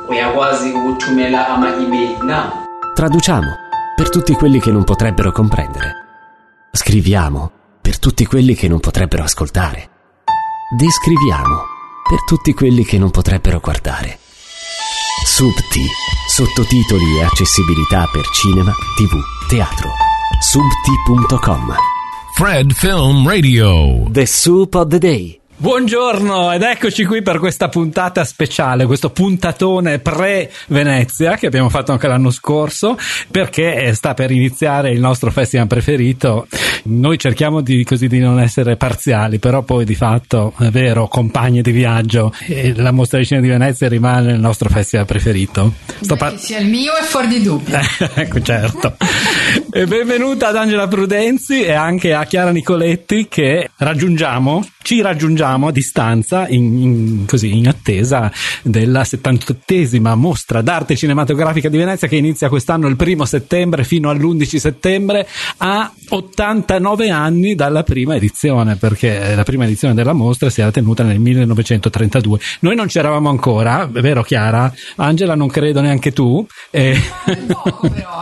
uyakwazi ukuthumela ama-email now. Traduciamo per tutti quelli che non potrebbero comprendere. Scriviamo per tutti quelli che non potrebbero ascoltare. Descriviamo per tutti quelli che non potrebbero guardare. Subti, sottotitoli e accessibilità per cinema, TV, teatro. Subti.com. Fred Film Radio. The Soup of the Day. Buongiorno ed eccoci qui per questa puntata speciale, questo puntatone pre-Venezia che abbiamo fatto anche l'anno scorso, perché sta per iniziare il nostro festival preferito. Noi cerchiamo di non essere parziali, però poi di fatto è vero, compagni di viaggio, e la Mostra di Cinema di Venezia rimane il nostro festival preferito. Sia il mio è fuori di dubbio. Ecco, certo. E benvenuta ad Angela Prudenzi e anche a Chiara Nicoletti, che ci raggiungiamo a distanza in attesa della 78esima Mostra d'arte cinematografica di Venezia, che inizia quest'anno il 1 settembre fino all'11 settembre, a 89 anni dalla prima edizione, perché la prima edizione della mostra si era tenuta nel 1932. Noi non c'eravamo ancora, è vero Chiara? Angela non credo neanche tu. Poco però,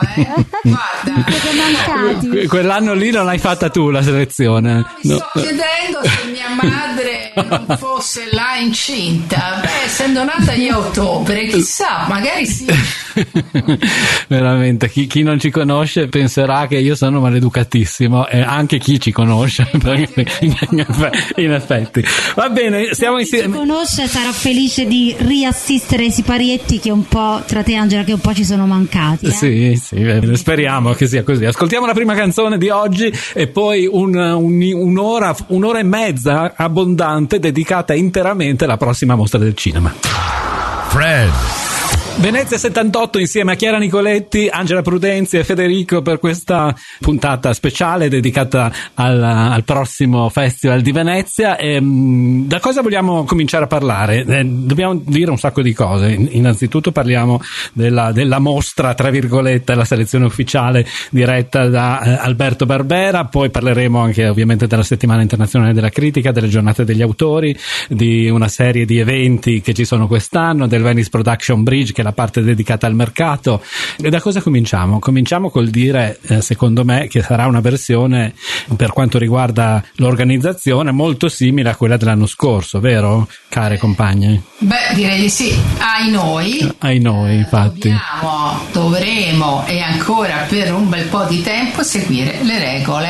guarda. Quell'anno lì non l'hai fatta tu la selezione. Mi sto chiedendo se mia madre non fosse là incinta. Essendo nata io a ottobre, chissà, magari sì. Veramente, chi non ci conosce penserà che io sono maleducatissimo, e anche chi ci conosce, in effetti. Va bene, stiamo insieme. Chi ci conosce sarà felice di riassistere ai siparietti che un po' tra te e Angela che un po' ci sono mancati. Sì, speriamo che sia così. Ascoltiamo la prima canzone di oggi e poi un'ora e mezza abbondante dedicata interamente alla prossima mostra del cinema. Fred. Venezia 78 insieme a Chiara Nicoletti, Angela Prudenzi e Federico per questa puntata speciale dedicata al prossimo Festival di Venezia. Da cosa vogliamo cominciare a parlare? Dobbiamo dire un sacco di cose. Innanzitutto parliamo della mostra, tra virgolette, la selezione ufficiale diretta da Alberto Barbera, poi parleremo anche ovviamente della settimana internazionale della critica, delle giornate degli autori, di una serie di eventi che ci sono quest'anno, del Venice Production Bridge, che è la parte dedicata al mercato. E da cosa cominciamo? Cominciamo col dire, secondo me, che sarà una versione, per quanto riguarda l'organizzazione, molto simile a quella dell'anno scorso, vero, care compagne? Beh, direi di sì. Ai noi, infatti. Dovremo e ancora per un bel po' di tempo seguire le regole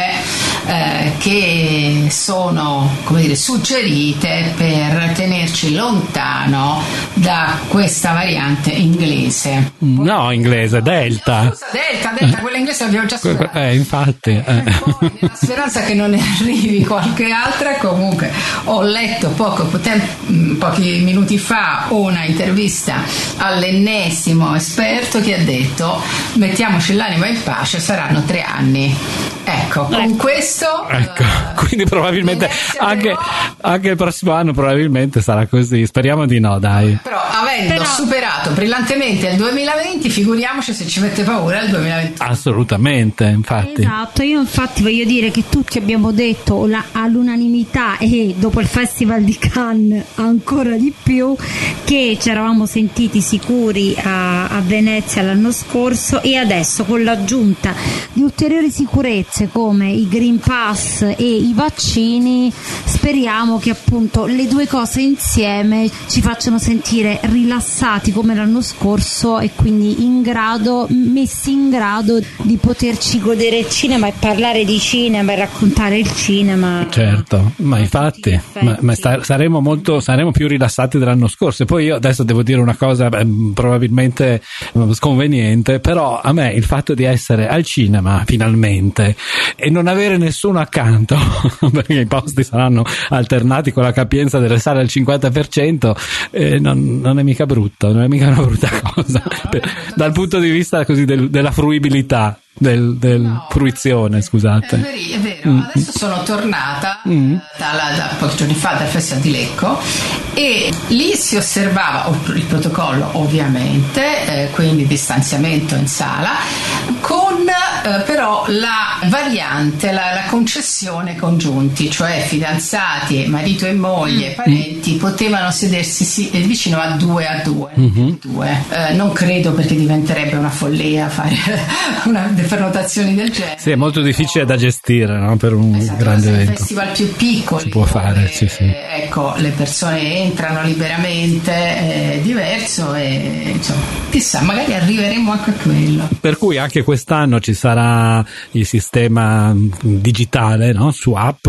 che sono, suggerite per tenerci lontano da questa variante inglese. No, inglese, Delta. Delta, quella inglese l'abbiamo già superato. Infatti. Poi, nella speranza che non ne arrivi qualche altra, comunque ho letto pochi minuti fa una intervista all'ennesimo esperto che ha detto: mettiamoci l'anima in pace, saranno 3 anni. Ecco, con questo quindi probabilmente anche il prossimo anno probabilmente sarà così, speriamo di no, dai. Però avendo superato brillantemente il 2020, figuriamoci se ci mette paura il 2021. Assolutamente, infatti. Esatto, io infatti voglio dire che tutti abbiamo detto all'unanimità, e dopo il Festival di Cannes ancora di più, che ci eravamo sentiti sicuri a Venezia l'anno scorso, e adesso con l'aggiunta di ulteriori sicurezze come i Green Pass e i vaccini speriamo che appunto le due cose insieme ci facciano sentire rilassati come l'anno scorso, e quindi messi in grado di poterci godere il cinema e parlare di cinema e raccontare il cinema. Certo, ma infatti saremo più rilassati dell'anno scorso. E poi io adesso devo dire una cosa probabilmente sconveniente, però a me il fatto di essere al cinema finalmente e non avere nessuno accanto perché i posti saranno alternati con la capienza delle sale al 50%, non è mica brutto, non è mica una brutta cosa dal punto di vista così della fruibilità. Fruizione, scusate. È vero. Adesso sono tornata da pochi giorni fa dal Festival di Lecco, e lì si osservava il protocollo ovviamente, quindi distanziamento in sala, con però la variante, la concessione congiunti, cioè fidanzati, marito e moglie, parenti, potevano sedersi vicino a due. Non credo, perché diventerebbe una follia fare una prenotazioni del genere. Sì, è molto difficile da gestire, no? Per un grande evento. Un festival più piccolo si può fare, sì. Ecco, le persone entrano liberamente, è diverso, e insomma, chissà, magari arriveremo anche a quello. Per cui anche quest'anno ci sarà il sistema digitale, no? Su app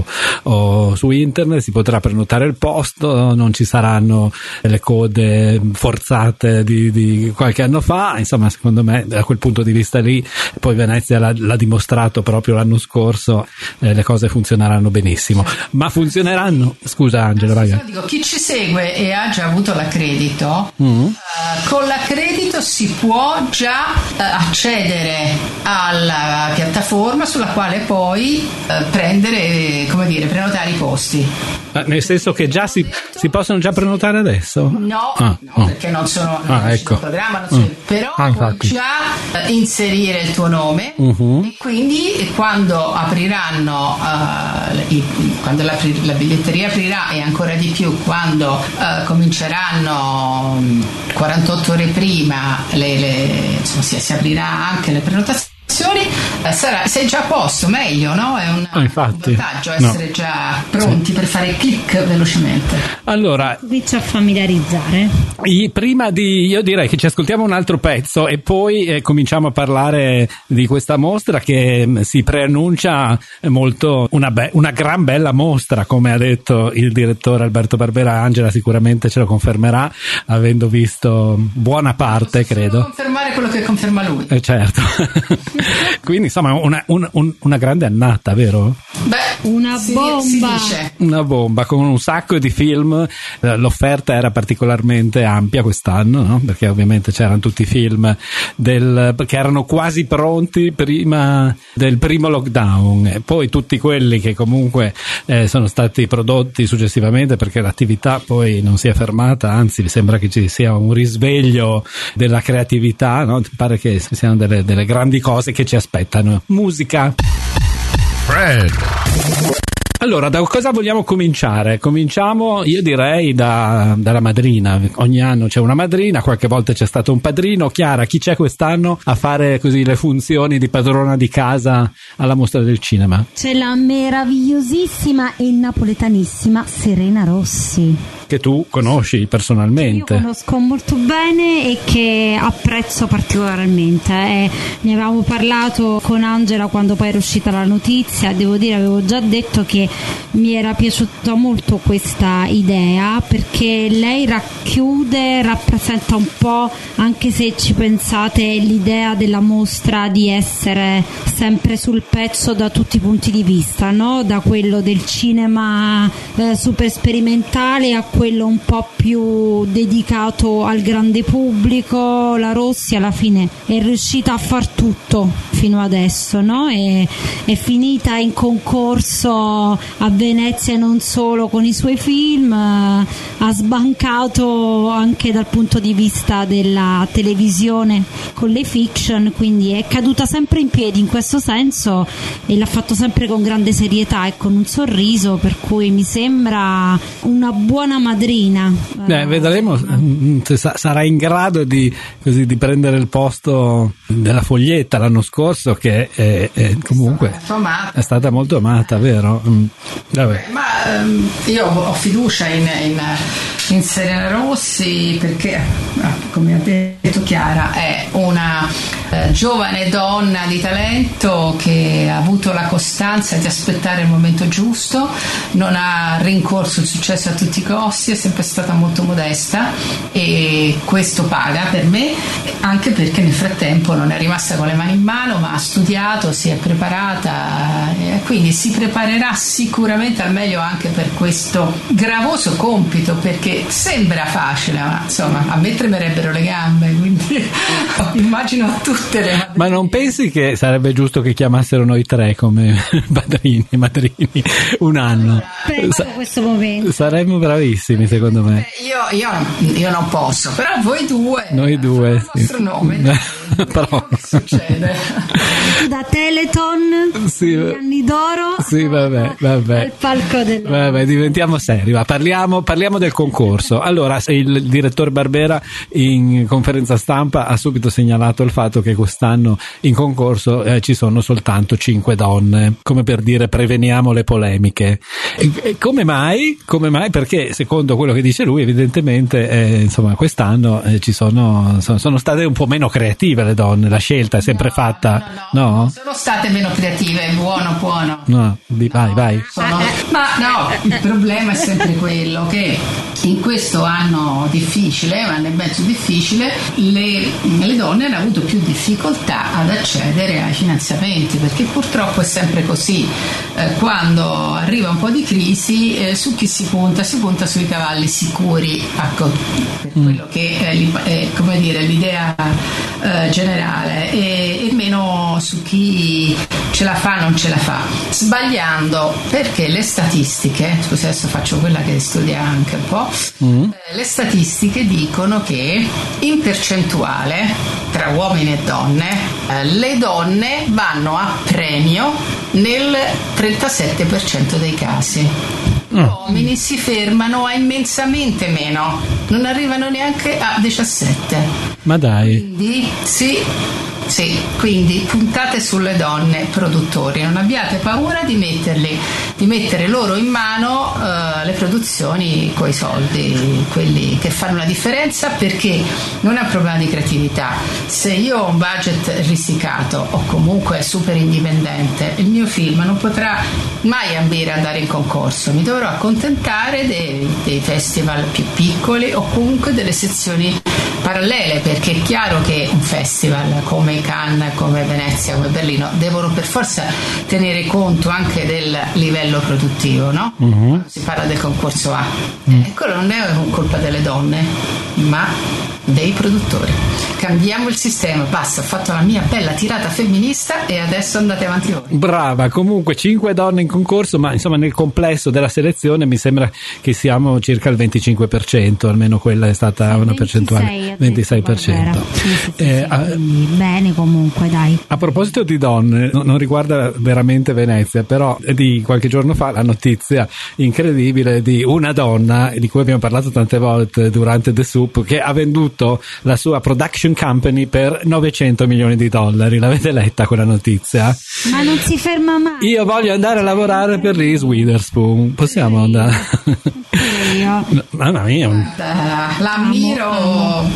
o su internet si potrà prenotare il posto, non ci saranno le code forzate di qualche anno fa. Insomma, secondo me da quel punto di vista lì, poi Venezia l'ha dimostrato proprio l'anno scorso, le cose funzioneranno benissimo. Ma funzioneranno? Scusa Angela, vai. Dico, chi ci segue e ha già avuto l'accredito, con l'accredito si può già accedere alla piattaforma sulla quale poi prenotare i posti. Nel senso che già si possono già prenotare adesso? No, perché non sono ecco. sul programma, però puoi già inserire il tuo nome, e quindi quando apriranno, quando la biglietteria aprirà, e ancora di più quando cominceranno 48 ore prima, si aprirà anche le prenotazioni. Sei già a posto, meglio, no? È un vantaggio essere già pronti per fare click velocemente. Allora, cominci a familiarizzare. Io direi che ci ascoltiamo un altro pezzo e poi cominciamo a parlare di questa mostra che si preannuncia molto una gran bella mostra, come ha detto il direttore Alberto Barbera. Angela sicuramente ce lo confermerà, avendo visto buona parte, credo. Confermare quello che conferma lui. Certo. Quindi insomma una grande annata, vero? Una bomba. Si dice. Una bomba con un sacco di film. L'offerta era particolarmente ampia quest'anno, no? Perché ovviamente c'erano tutti i film che erano quasi pronti prima del primo lockdown, e poi tutti quelli che comunque sono stati prodotti successivamente, perché l'attività poi non si è fermata, anzi mi sembra che ci sia un risveglio della creatività, no? Pare che siano delle grandi cose che ci aspettano. Musica. Fred. Allora, da cosa vogliamo cominciare? Cominciamo, io direi, dalla madrina. Ogni anno c'è una madrina, qualche volta c'è stato un padrino. Chiara, chi c'è quest'anno a fare così le funzioni di padrona di casa alla Mostra del Cinema? C'è la meravigliosissima e napoletanissima Serena Rossi, che tu conosci personalmente. Io conosco molto bene e che apprezzo particolarmente. Ne avevamo parlato con Angela quando poi era uscita la notizia. Devo dire, avevo già detto che mi era piaciuta molto questa idea, perché lei rappresenta un po', anche se ci pensate, l'idea della mostra di essere sempre sul pezzo da tutti i punti di vista, no? Da quello del cinema super sperimentale a quello un po' più dedicato al grande pubblico. La Rossi alla fine è riuscita a far tutto fino adesso, no? È finita in concorso a Venezia e non solo con i suoi film, ha sbancato anche dal punto di vista della televisione con le fiction, quindi è caduta sempre in piedi in questo senso e l'ha fatto sempre con grande serietà e con un sorriso, per cui mi sembra una buona madrina. Vedremo se sarà in grado di prendere il posto della Foglietta l'anno scorso, che comunque è stata molto amata, vero? Vabbè. Ma io ho fiducia in Serena Rossi, perché come ha detto Chiara è una giovane donna di talento che ha avuto la costanza di aspettare il momento giusto, non ha rincorso il successo a tutti i costi, è sempre stata molto modesta, e questo paga per me, anche perché nel frattempo non è rimasta con le mani in mano, ma ha studiato, si è preparata, quindi si preparerà sicuramente al meglio anche per questo gravoso compito, perché che sembra facile, ma insomma a me tremerebbero le gambe, quindi immagino a tutte le madrine. Ma non pensi che sarebbe giusto che chiamassero noi tre come padrini e madrini un anno? Questo momento Saremmo bravissimi, secondo me. Io non posso, però voi due. Noi due. Il vostro nome. Però Che succede? da Teleton, sì, gli anni d'oro, sì, vabbè. al palco del... Vabbè, diventiamo seri, va. Parliamo del concorso. Allora, il direttore Barbera in conferenza stampa ha subito segnalato il fatto che quest'anno in concorso ci sono soltanto 5 donne, come per dire preveniamo le polemiche. E come mai? Perché secondo quello che dice lui, evidentemente insomma quest'anno ci sono state un po' meno creative le donne, la scelta è sempre fatta. No? Sono state meno creative, buono. No, vai. Ma no, il problema è sempre quello che in questo anno difficile, un anno e mezzo difficile, le donne hanno avuto più difficoltà ad accedere ai finanziamenti, perché purtroppo è sempre così. Quando arriva un po' di crisi, su chi si punta? Si punta sui cavalli sicuri, ecco, per quello che è come dire, l'idea generale, e meno su chi ce la fa, non ce la fa, sbagliando, perché le statistiche, scusa adesso faccio quella che studia anche un po', le statistiche dicono che in percentuale tra uomini e donne le donne vanno a premio nel 37% dei casi. Gli uomini si fermano a immensamente meno, non arrivano neanche a 17. Ma dai. Quindi quindi puntate sulle donne produttori, non abbiate paura di mettere loro in mano le produzioni coi soldi, quelli che fanno la differenza, perché non è un problema di creatività. Se io ho un budget risicato o comunque super indipendente, il mio film non potrà mai ambire ad andare in concorso, mi dovrò accontentare dei festival più piccoli o comunque delle sezioni parallele, perché è chiaro che un festival come Cannes, come Venezia, come Berlino devono per forza tenere conto anche del livello produttivo, no? Quando si parla del concorso A, quello non è colpa delle donne, ma dei produttori. Cambiamo il sistema, basta, ho fatto la mia bella tirata femminista e adesso andate avanti voi. Brava, comunque 5 donne in concorso, ma insomma nel complesso della selezione mi sembra che siamo circa il 25%, almeno quella è stata una percentuale, 26%. Sì. Bene comunque, dai. A proposito di donne, non riguarda veramente Venezia, però di qualche giorno fa la notizia incredibile di una donna, di cui abbiamo parlato tante volte durante The Soup, che ha venduto la sua production company per $900 milioni. L'avete letta quella notizia? Ma non si ferma mai. Io voglio andare a lavorare per Reese Witherspoon. Possiamo andare? Mamma mia. L'ammiro.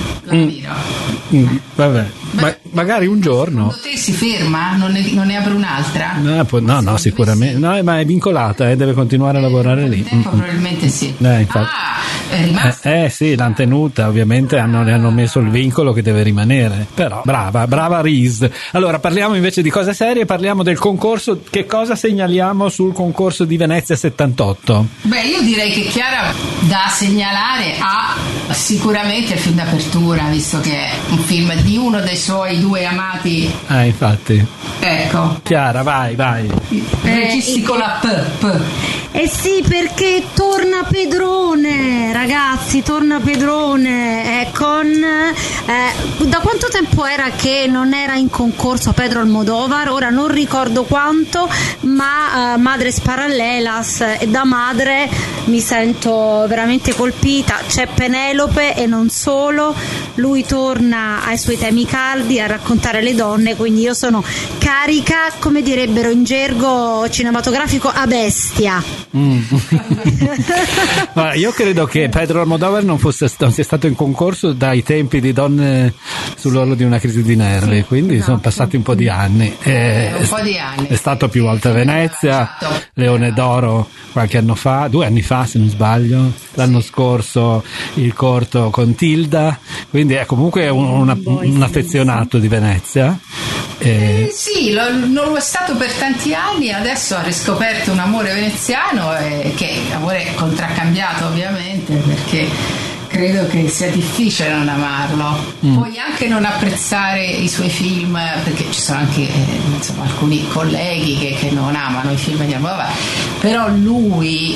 Vabbè, magari un giorno. Secondo te si ferma? Non ne apre un'altra? No, sicuramente. No, ma è vincolata, deve continuare a lavorare lì. Probabilmente sì. Infatti. È rimasta? Sì, l'hanno tenuta, ovviamente le hanno messo il vincolo che deve rimanere. Però brava Reese. Allora, parliamo invece di cose serie, parliamo del concorso. Che cosa segnaliamo sul concorso di Venezia 78? Beh, io direi che Chiara da segnalare ha sicuramente il film d'apertura, visto che è un film di uno dei suoi due amati. Infatti. Ecco. Chiara, vai. Registi con la P. Sì, perché torna Pedrone, ragazzi, torna Pedrone da quanto tempo era che non era in concorso Pedro Almodóvar? Ora non ricordo quanto, ma Madres Paralelas, e da madre mi sento veramente colpita. C'è Penelope e non solo, lui torna ai suoi temi caldi, a raccontare le donne, quindi io sono carica, come direbbero in gergo cinematografico, a bestia. Io credo che Pedro Almodóvar non sia stato in concorso dai tempi di Donne sull'orlo di una crisi di nervi, quindi sono passati un po' di anni. È stato più volte a Venezia, Leone d'Oro qualche anno fa, 2 anni fa se non sbaglio, l'anno scorso il corto con Tilda, quindi è comunque un affezionato di Venezia. Sì, non lo è stato per tanti anni, adesso ha riscoperto un amore veneziano, che amore contraccambiato ovviamente, perché credo che sia difficile non amarlo. Puoi anche non apprezzare i suoi film, perché ci sono anche alcuni colleghi che non amano i film di Almodovar, però lui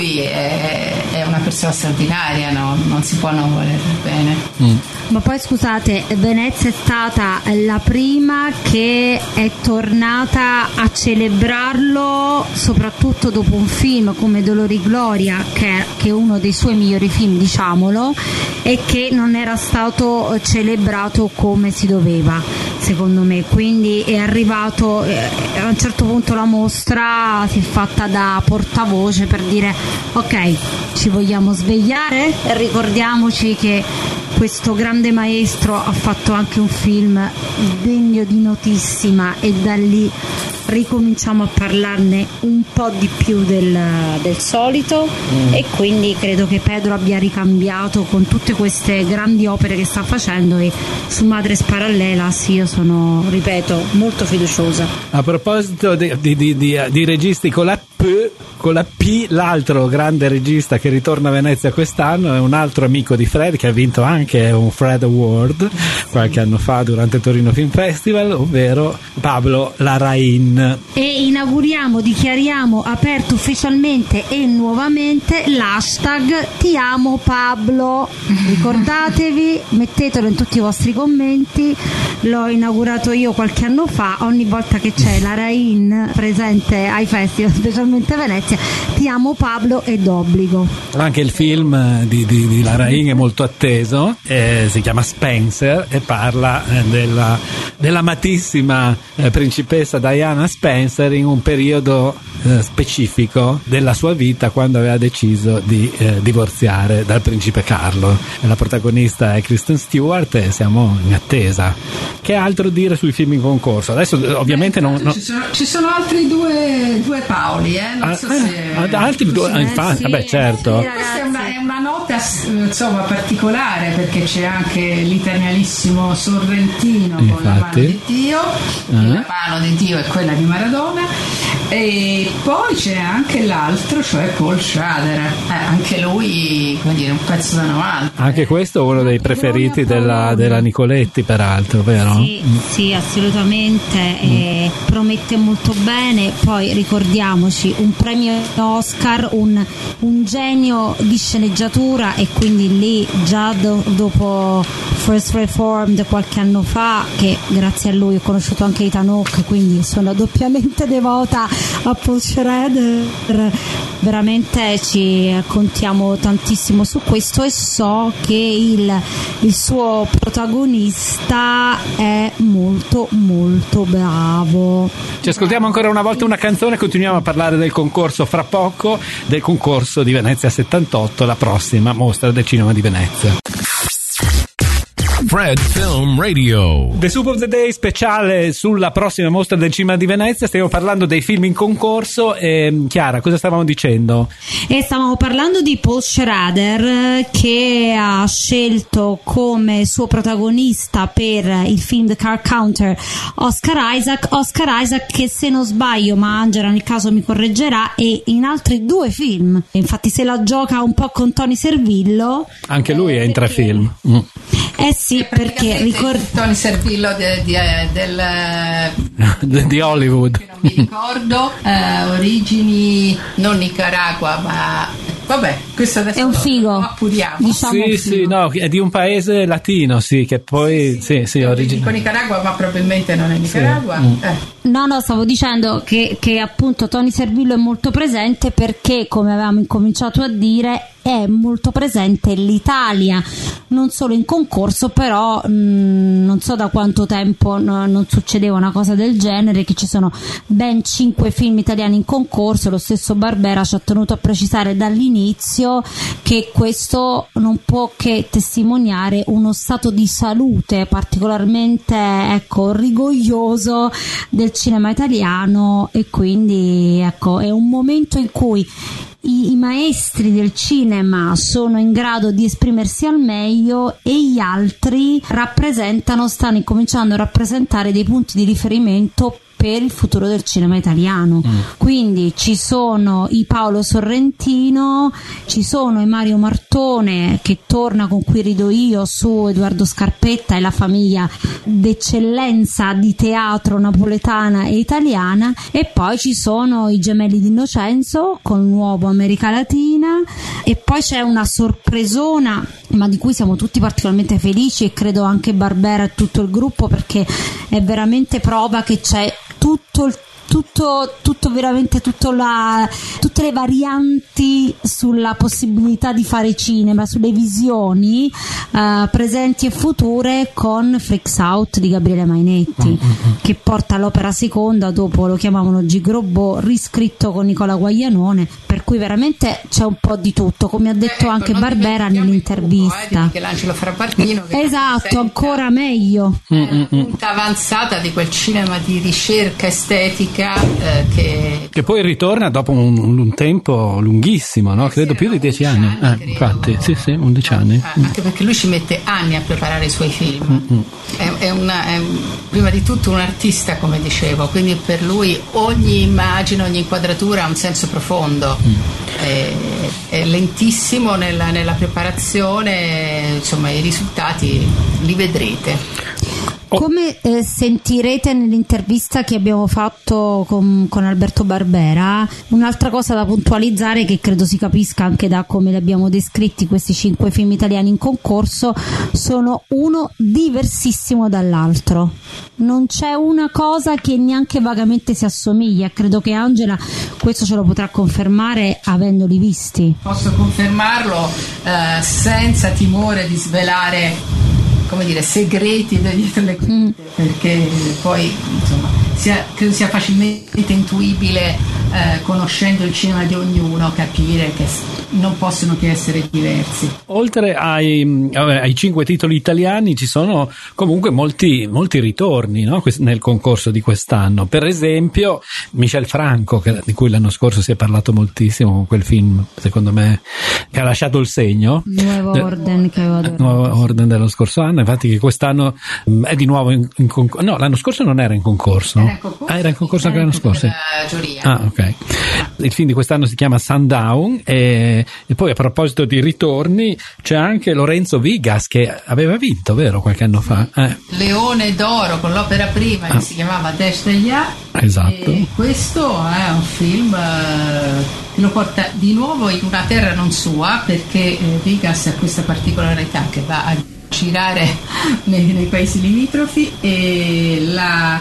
è una persona straordinaria, no? Non si può non voler bene. Ma poi scusate, Venezia è stata la prima che è tornata a celebrarlo, soprattutto dopo un film come Dolore e Gloria, che è uno dei suoi migliori film, diciamolo, e che non era stato celebrato come si doveva, secondo me. Quindi è arrivato, a un certo punto la mostra si è fatta da portavoce per dire: ok, ci vogliamo svegliare e ricordiamoci che questo grande maestro ha fatto anche un film degno di notissima, e da lì ricominciamo a parlarne un po' di più del solito. E quindi credo che Pedro abbia ricambiato con tutte queste grandi opere che sta facendo, e su Madres Parallelas io sono, ripeto, molto fiduciosa. A proposito di registi con la P, l'altro grande regista che ritorna a Venezia quest'anno è un altro amico di Fred, che ha vinto anche un Fred Award qualche anno fa durante il Torino Film Festival, ovvero Pablo Larraín. E inauguriamo, dichiariamo aperto ufficialmente e nuovamente l'hashtag Ti amo Pablo. Ricordatevi, mettetelo in tutti i vostri commenti. L'ho inaugurato io qualche anno fa. Ogni volta che c'è Larraín presente ai festival, specialmente a Venezia, Ti amo Pablo è d'obbligo. Anche il film di Larraín è molto atteso, si chiama Spencer e parla dell'amatissima principessa Diana Spencer in un periodo specifico della sua vita, quando aveva deciso di divorziare dal principe Carlo. La protagonista è Kristen Stewart e siamo in attesa. Che altro dire sui film in concorso? Adesso ovviamente ci sono altri due Paoli, non so se altri due, infatti, vabbè, certo. Questa è una nota particolare, perché c'è anche l'italianissimo Sorrentino con La mano di Dio, La mano di Dio è quella di Maradona, e poi c'è anche l'altro, cioè Paul Schrader, anche lui, come dire, un pezzo da 90. Anche questo è uno dei preferiti della Nicoletti, peraltro, vero? Sì, assolutamente, promette molto bene. Poi ricordiamoci, un premio Oscar, un genio di sceneggiatura, e quindi lì già dopo First Reformed qualche anno fa, che grazie a lui ho conosciuto anche Ethan Hawke, quindi sono doppiamente devota a Paul Schrader. Veramente ci contiamo tantissimo su questo, e so che il suo protagonista è molto molto bravo. Ci ascoltiamo ancora una volta una canzone, continuiamo a parlare del concorso fra poco, del concorso di Venezia 78, la prossima mostra del cinema di Venezia. Fred Film Radio. The Soup of the Day speciale sulla prossima mostra del cinema di Venezia. Stiamo parlando dei film in concorso. Chiara, cosa stavamo dicendo? E stavamo parlando di Paul Schrader, che ha scelto come suo protagonista per il film The Car Counter Oscar Isaac, che se non sbaglio, ma Angela nel caso mi correggerà, e in altri 2 film. Infatti se la gioca un po' con Tony Servillo. Anche lui è in 3 film. Sì, perché Tony Servillo di Hollywood, non mi ricordo, origini non Nicaragua, ma vabbè, questo adesso è un figo, appuriamo. Diciamo sì, no, è di un paese latino, sì, che poi sì origini con Nicaragua, ma probabilmente non è Nicaragua. No, stavo dicendo che appunto Tony Servillo è molto presente, perché, come avevamo incominciato a dire, è molto presente l'Italia, non solo in concorso, però non so da quanto tempo non succedeva una cosa del genere, che ci sono ben 5 film italiani in concorso. Lo stesso Barbera ci ha tenuto a precisare dall'inizio che questo non può che testimoniare uno stato di salute particolarmente rigoglioso del cinema italiano, e quindi è un momento in cui i maestri del cinema sono in grado di esprimersi al meglio e gli altri stanno incominciando a rappresentare dei punti di riferimento per il futuro del cinema italiano. Quindi ci sono i Paolo Sorrentino, ci sono i Mario Martone che torna con Qui rido io su Edoardo Scarpetta e la famiglia d'eccellenza di teatro napoletana e italiana, e poi ci sono i Gemelli d'Innocenzo con Nuovo America Latina, e poi c'è una sorpresona ma di cui siamo tutti particolarmente felici, e credo anche Barbera e tutto il gruppo, perché è veramente prova che c'è tutte le varianti sulla possibilità di fare cinema, sulle visioni presenti e future, con Freaks Out di Gabriele Mainetti, che porta all'opera seconda, dopo lo chiamavano Gigrobò, riscritto con Nicola Guaglianone, per cui veramente c'è un po' di tutto, come ha detto anche Barbera nell'intervista. Michelangelo Frappardino, che esatto, ancora meglio, è una punta avanzata di quel cinema di ricerca estetica che poi ritorna dopo un tempo lunghissimo, no? Credo più di 10 anni. Infatti, sì, 11 anni. Anche perché lui ci mette anni a preparare i suoi film. È prima di tutto un artista, come dicevo, quindi per lui ogni immagine, ogni inquadratura ha un senso profondo. È lentissimo nella preparazione, insomma i risultati li vedrete. Come sentirete nell'intervista che abbiamo fatto con Alberto Barbera, un'altra cosa da puntualizzare, che credo si capisca anche da come li abbiamo descritti questi 5 film italiani in concorso, sono uno diversissimo dall'altro. Non c'è una cosa che neanche vagamente si assomiglia. Credo che Angela questo ce lo potrà confermare avendoli visti. Posso confermarlo senza timore di svelare, come dire, segreti da dietro le quinte, perché poi insomma credo sia facilmente intuibile, conoscendo il cinema di ognuno, capire che non possono che essere diversi. Oltre ai 5 titoli italiani ci sono comunque molti ritorni, no? Nel concorso di quest'anno. Per esempio Michel Franco, di cui l'anno scorso si è parlato moltissimo con quel film, secondo me, che ha lasciato il segno, Nuovo Orden, che avevo detto. Nuovo Orden dello scorso anno, infatti, che quest'anno è di nuovo in concorso. No, l'anno scorso non era in concorso. Era in concorso anche l'anno scorso. Ok. Il film di quest'anno si chiama Sundown, e poi, a proposito di ritorni, c'è anche Lorenzo Vigas, che aveva vinto, vero, qualche anno fa? Leone d'Oro con l'opera prima che si chiamava Desdeglia. Esatto. E questo è un film che lo porta di nuovo in una terra non sua, perché Vigas ha questa particolarità che va a girare nei paesi limitrofi, e la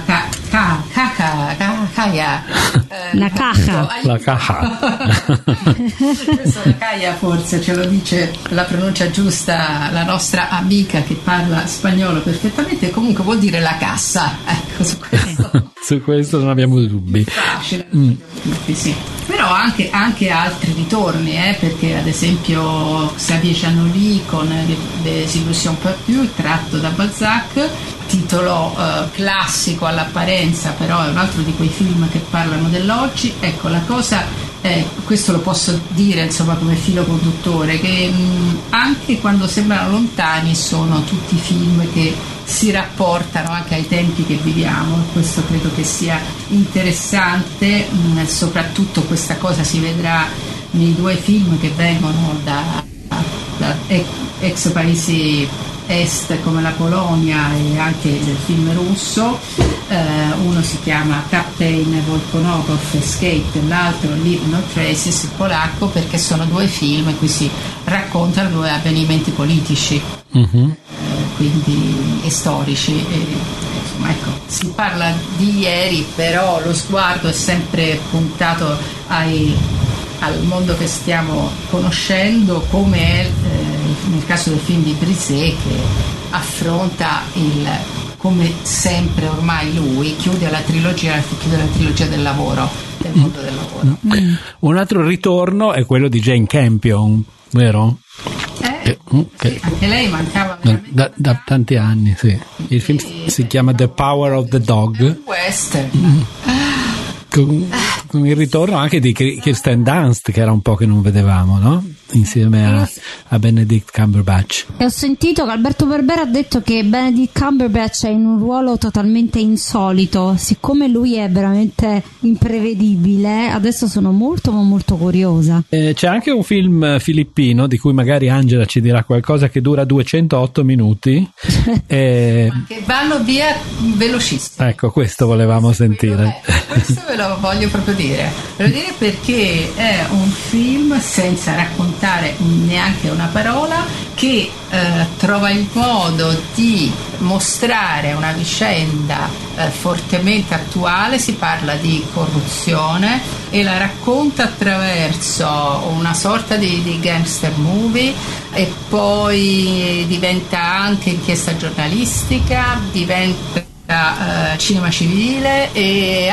Caia forse ce lo dice la pronuncia giusta la nostra amica che parla spagnolo perfettamente, comunque vuol dire la cassa, ecco, su questo non abbiamo dubbi. Facile, sì. Però anche altri ritorni, perché ad esempio Xavier Janoli con Les Illusions perdues, tratto da Balzac, titolo classico all'apparenza, però è un altro di quei film che parlano dell'oggi. Ecco, la cosa questo lo posso dire, insomma, come filo conduttore, che anche quando sembrano lontani sono tutti film che si rapportano anche ai tempi che viviamo, e questo credo che sia interessante. Soprattutto questa cosa si vedrà nei 2 film che vengono da ex paesi est come la Polonia, e anche del film russo. Uno si chiama Captain Volkonogov Escape, l'altro Leave No Traces, il polacco, perché sono 2 film in cui si raccontano 2 avvenimenti politici, quindi e storici, insomma, ecco, si parla di ieri, però lo sguardo è sempre puntato al mondo che stiamo conoscendo, come è nel caso del film di Brisset, che affronta come sempre ormai lui chiude la trilogia del lavoro, del mondo del lavoro. Un altro ritorno è quello di Jane Campion, vero? Sì, anche lei mancava da tanti anni, sì. Il film si chiama The Power of the Dog. Western. il ritorno anche di Kirsten Dunst, che era un po' che non vedevamo, no? Insieme a Benedict Cumberbatch. E ho sentito che Alberto Berbera ha detto che Benedict Cumberbatch è in un ruolo totalmente insolito. Siccome lui è veramente imprevedibile, adesso sono molto ma molto curiosa. C'è anche un film filippino di cui magari Angela ci dirà qualcosa, che dura 208 minuti che vanno via velocissimo. Ecco, questo volevamo sentire. Questo ve lo voglio proprio dire. Ve lo dire perché è un film, senza raccontare neanche una parola, che trova il modo di mostrare una vicenda fortemente attuale. Si parla di corruzione e la racconta attraverso una sorta di gangster movie, e poi diventa anche inchiesta giornalistica, diventa cinema civile e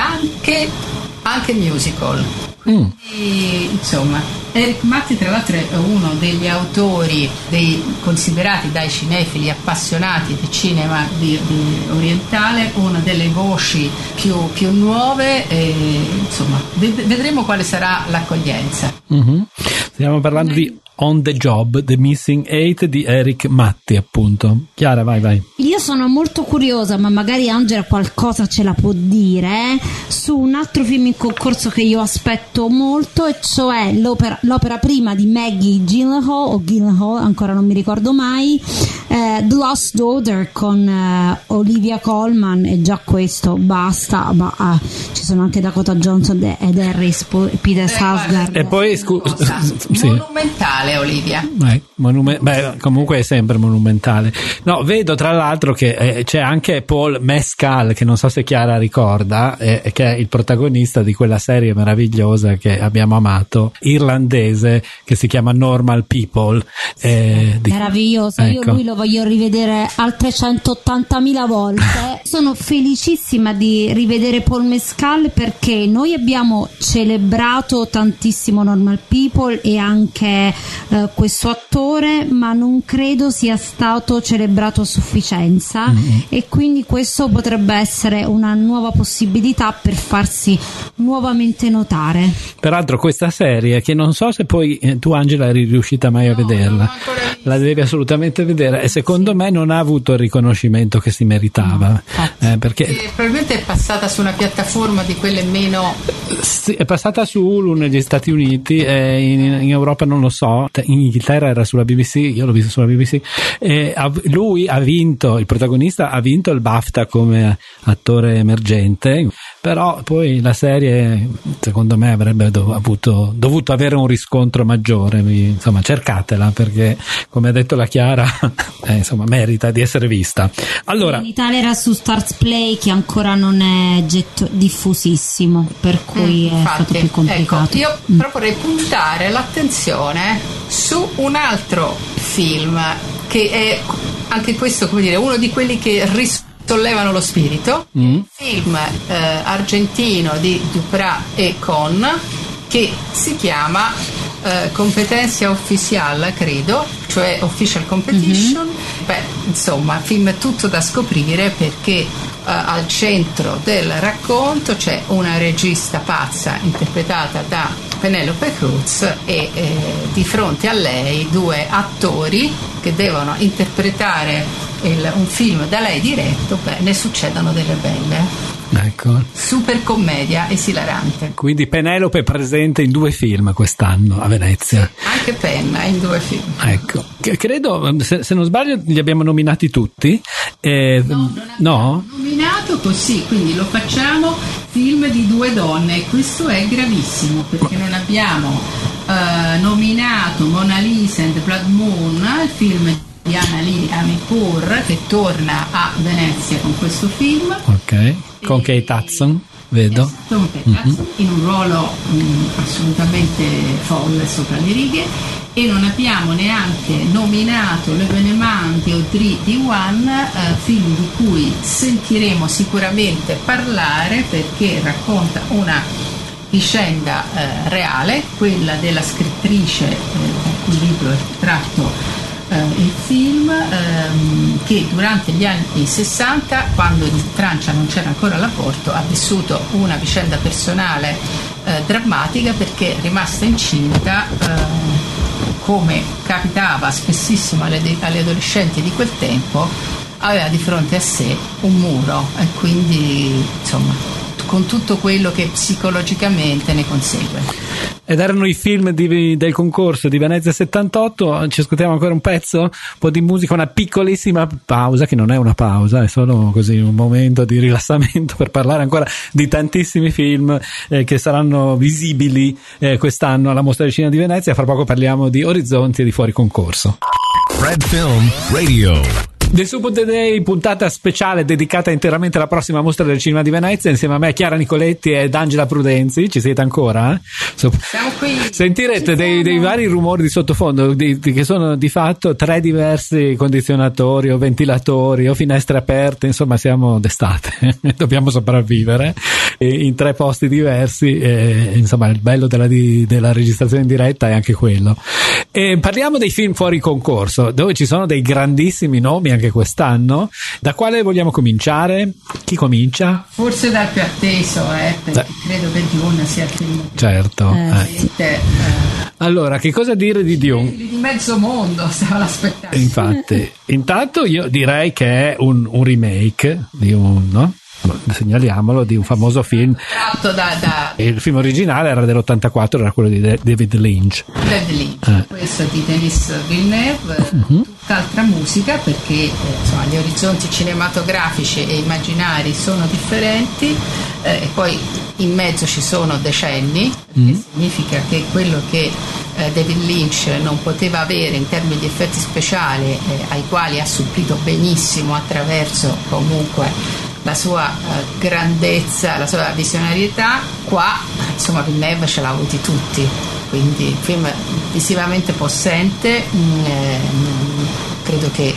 anche musical. Quindi, insomma, Eric Matti tra l'altro è uno degli autori considerati dai cinefili appassionati di cinema orientale, una delle voci più nuove, e insomma vedremo quale sarà l'accoglienza. Stiamo parlando di On the Job, The Missing Eight di Eric Matti, appunto. Chiara, vai. Io sono molto curiosa, ma magari Angela qualcosa ce la può dire, su un altro film in concorso che io aspetto molto, e cioè l'opera prima di Maggie Gyllenhaal, ancora non mi ricordo mai, The Lost Daughter con Olivia Colman, e già questo basta, ma ci sono anche Dakota Johnson ed Harris, Peter Sarsgaard. E poi monumentale Olivia. Comunque è sempre monumentale. No, vedo tra l'altro che c'è anche Paul Mescal, che non so se Chiara ricorda, che è il protagonista di quella serie meravigliosa che abbiamo amato, irlandese, che si chiama Normal People. Meraviglioso, ecco. Io lui lo voglio rivedere altre 180.000 volte. Sono felicissima di rivedere Paul Mescal, perché noi abbiamo celebrato tantissimo Normal People e anche questo attore, ma non credo sia stato celebrato a sufficienza, e quindi questo potrebbe essere una nuova possibilità per farsi nuovamente notare. Peraltro questa serie, che non so se poi tu Angela eri riuscita mai a vederla, la devi assolutamente vedere, e secondo me non ha avuto il riconoscimento che si meritava, perché probabilmente è passata su una piattaforma di quelle meno... Sì, è passata su Hulu negli Stati Uniti, in Europa non lo so, in Inghilterra era sulla BBC, io l'ho visto sulla BBC, e lui ha vinto, il protagonista ha vinto il BAFTA come attore emergente, però poi la serie secondo me avrebbe dovuto avere un riscontro maggiore. Insomma, cercatela, perché come ha detto la Chiara insomma merita di essere vista. Allora, in Italia era su Stars Play, che ancora non è diffusissimo, per cui è stato più complicato. Ecco, io però vorrei puntare l'attenzione su un altro film che è anche questo, come dire, uno di quelli che sollevano lo spirito, film argentino di Duprat e Con, che si chiama Competencia Oficial, credo, cioè Official Competition. Insomma, film tutto da scoprire, perché al centro del racconto c'è una regista pazza interpretata da Penélope Cruz e di fronte a lei due attori che devono interpretare un film da lei diretto. Ne succedono delle belle. Ecco. Super commedia esilarante. Quindi Penelope è presente in 2 film quest'anno a Venezia. Sì, anche Penna in 2 film. Ecco. Credo, se non sbaglio, li abbiamo nominati tutti. No? Nominato così, quindi lo facciamo film di 2 donne, e questo è gravissimo, perché non abbiamo nominato Mona Lisa and the Blood Moon, il film di Annalì Amipur, che torna a Venezia con questo film. Ok, con Kate Hudson, vedo. Con Kate Hudson, in un ruolo assolutamente folle, sopra le righe. E non abbiamo neanche nominato Le Venements di Audrey Diwan, film di cui sentiremo sicuramente parlare, perché racconta una vicenda reale, quella della scrittrice da cui libro è tratto il film, che durante gli anni 60, quando in Francia non c'era ancora l'aborto, ha vissuto una vicenda personale drammatica, perché è rimasta incinta, come capitava spessissimo alle adolescenti di quel tempo, aveva di fronte a sé un muro, e quindi insomma con tutto quello che psicologicamente ne consegue. Ed erano i film del concorso di Venezia 78. Ci ascoltiamo ancora un pezzo, un po' di musica, una piccolissima pausa, che non è una pausa, è solo così un momento di rilassamento per parlare ancora di tantissimi film che saranno visibili quest'anno alla Mostra del Cinema di Venezia. Fra poco parliamo di Orizzonti e di Fuori Concorso. Red Film Radio. Del Super Day, puntata speciale dedicata interamente alla prossima Mostra del Cinema di Venezia, insieme a me, Chiara Nicoletti ed Angela Prudenzi. Ci siete ancora? Siamo qui. Sentirete dei vari rumori di sottofondo che sono di fatto 3 diversi condizionatori o ventilatori o finestre aperte, insomma siamo d'estate, dobbiamo sopravvivere in 3 posti diversi, insomma il bello della registrazione in diretta è anche quello. E parliamo dei film fuori concorso, dove ci sono dei grandissimi nomi anche quest'anno. Da quale vogliamo cominciare? Chi comincia? Forse dal più atteso, perché credo che Dune sia il film. Certo. Allora, che cosa dire di Dune? Di mezzo mondo stavano aspettando. Infatti, intanto io direi che è un remake di no? Segnaliamolo, di un famoso film tratto da il film originale era dell'84, era quello di David Lynch. Questo di Denis Villeneuve, tutt'altra musica, perché insomma gli orizzonti cinematografici e immaginari sono differenti, e poi in mezzo ci sono decenni, che significa che quello che David Lynch non poteva avere in termini di effetti speciali, ai quali ha supplito benissimo attraverso comunque la sua grandezza, la sua visionarietà, qua insomma Villeneuve ce l'ha avuti tutti, quindi un film visivamente possente. Credo che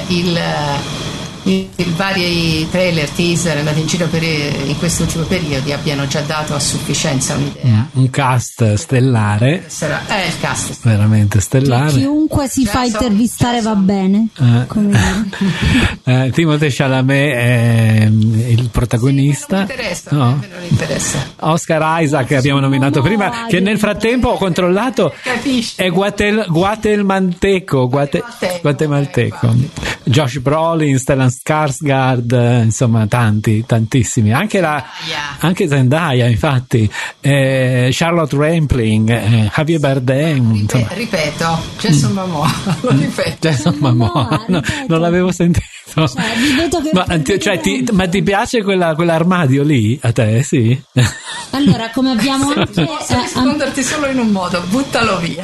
i vari trailer, teaser andati in giro in questi ultimi periodi abbiano già dato a sufficienza un'idea. Un cast stellare. Sarà il cast veramente stellare. Chiunque si fa intervistare va bene. Timothée Chalamet è il protagonista. Sì, non mi interessa. Oscar Isaac, che abbiamo nominato prima, che nel frattempo ho controllato, è guatemalteco. Josh Brolin, Stellan Skarsgård, insomma tantissimi, anche Zendaya, infatti, Charlotte Rampling, Javier Bardem, ripeto, Jason Momoa, lo ripeto. Jason Momoa, non l'avevo sentito. Ma ti piace quell'armadio lì a te? Sì. Allora, come abbiamo anche posso risponderti solo in un modo: buttalo via.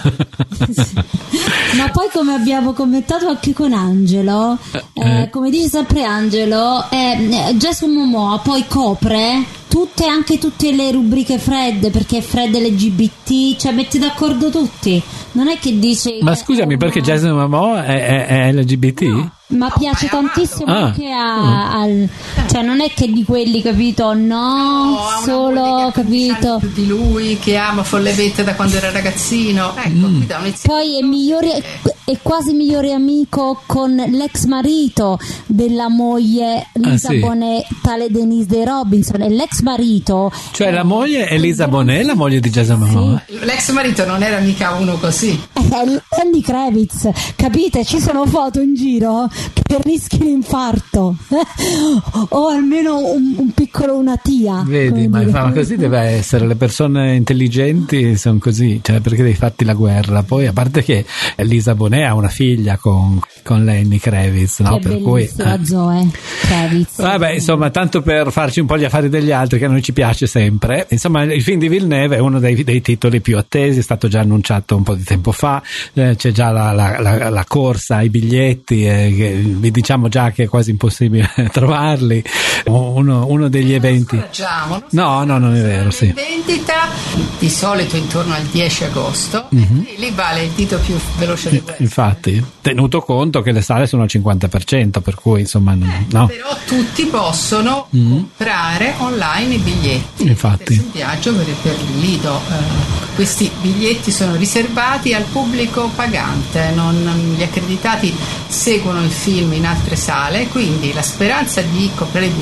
Ma poi, come abbiamo commentato anche con Angelo, come dice sempre Angelo, Jason Momoa poi copre anche tutte le rubriche Fred, perché è Fred LGBT, cioè mette d'accordo tutti, non è che dice. Ma scusami, perché Jason Momoa è LGBT? No. Ma piace tantissimo anche cioè non è che di quelli, capito? No, solo, capito? Più di lui, che ama Follevette da quando era ragazzino. Ecco, poi è quasi migliore amico con l'ex marito della moglie Lisa Bonet, tale Denise De Robinson, e l'ex marito, cioè la moglie è Lisa Bonet, la moglie di Jason Momoa. Sì. L'ex marito non era mica uno così. Andy Kravitz, capite? Ci sono foto in giro che rischi l'infarto o almeno una tia. Vedi, ma così deve essere. Le persone intelligenti sono così, cioè, perché devi farti la guerra. Poi, a parte che Lisa Bonet ha una figlia con Lenny Kravitz, no? Che per cui Zoe Kravitz. Vabbè, insomma, tanto per farci un po' gli affari degli altri, che a noi ci piace sempre. Insomma, il film di Villeneuve è uno dei titoli più attesi, è stato già annunciato un po' di tempo fa, c'è già la corsa ai biglietti, vi diciamo già che è quasi impossibile trovarli. Uno degli eventi. No, non è vero, sì. In vendita di solito intorno al 10 agosto, e lì vale il titolo più veloce del web. Infatti, tenuto conto che le sale sono al 50%, per cui insomma no. Però tutti possono comprare online i biglietti. Infatti. Per viaggio per il Lido. Questi biglietti sono riservati al pubblico pagante, gli accreditati seguono il film in altre sale, quindi la speranza di comprare i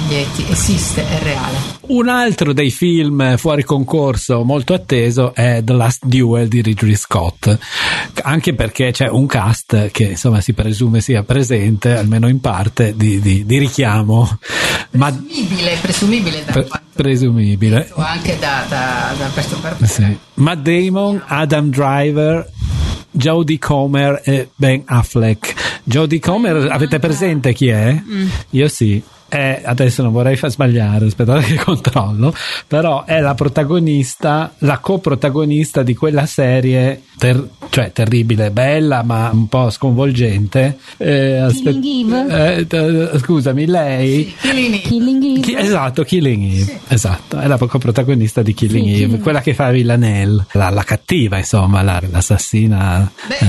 biglietti, esiste, è reale. Un altro dei film fuori concorso molto atteso è The Last Duel di Ridley Scott, anche perché c'è un cast che insomma si presume sia presente, almeno in parte, di richiamo. Presumibile presumibile. Anche da questo Barbera. Sì. Matt Damon, Adam Driver, Jodie Comer e Ben Affleck. Jodie Comer, avete presente chi è? Io sì. Adesso non vorrei far sbagliare, aspettate che controllo, però è la protagonista, la coprotagonista di quella serie cioè terribile, bella ma un po' sconvolgente. Killing Eve? Scusami, lei? Killing Eve. Esatto, Killing Eve. Sì. Esatto, è la coprotagonista di Killing Eve, Killing. quella che fa Villanelle, la cattiva, insomma, l'assassina.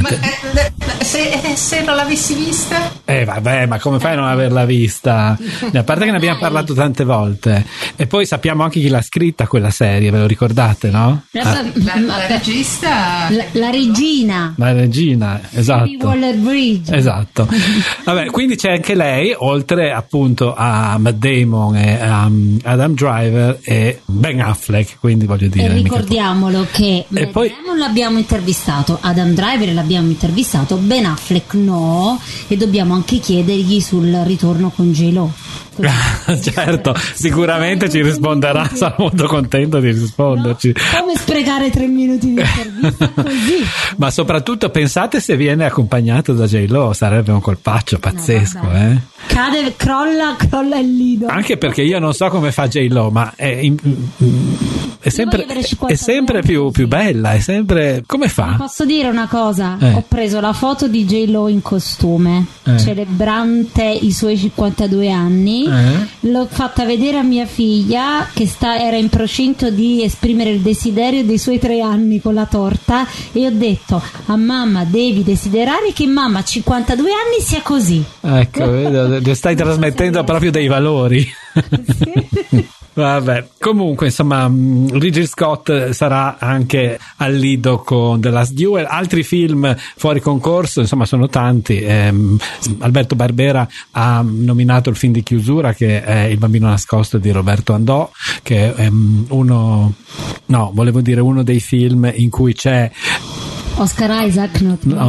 Se non l'avessi vista? Vabbè, ma come fai a non averla vista? A parte che ne abbiamo parlato tante volte, e poi sappiamo anche chi l'ha scritta quella serie, ve lo ricordate, no? La regista, la regina. La regina, esatto. Waller-Bridge. Esatto. Vabbè, quindi c'è anche lei, oltre appunto a Matt Damon e Adam Driver e Ben Affleck, quindi voglio dire. E ricordiamolo che Matt Damon l'abbiamo intervistato, Adam Driver l'abbiamo intervistato, Ben Affleck no, e dobbiamo anche chiedergli sul ritorno con J-Lo. Certo, sicuramente ci risponderà, sarò molto contento di risponderci. No? Come sprecare 3 minuti di intervista così? Ma soprattutto pensate se viene accompagnato da J-Lo, sarebbe un colpaccio pazzesco, Cade, crolla il lido. Anche perché io non so come fa J-Lo, ma è sempre più bella, è sempre, come fa? Posso dire una cosa? Ho preso la foto di J-Lo in costume, celebrante i suoi 52 anni. L'ho fatta vedere a mia figlia che era in procinto di esprimere il desiderio dei suoi 3 anni con la torta, e ho detto a mamma: devi desiderare che mamma a 52 anni sia così. Ecco, stai trasmettendo proprio dei valori. Sì. Vabbè, comunque insomma Ridley Scott sarà anche al Lido con The Last Duel. Altri film fuori concorso insomma sono tanti. Alberto Barbera ha nominato il film di chiusura, che è Il bambino nascosto di Roberto Andò, che è uno dei film in cui c'è Oscar Isaac,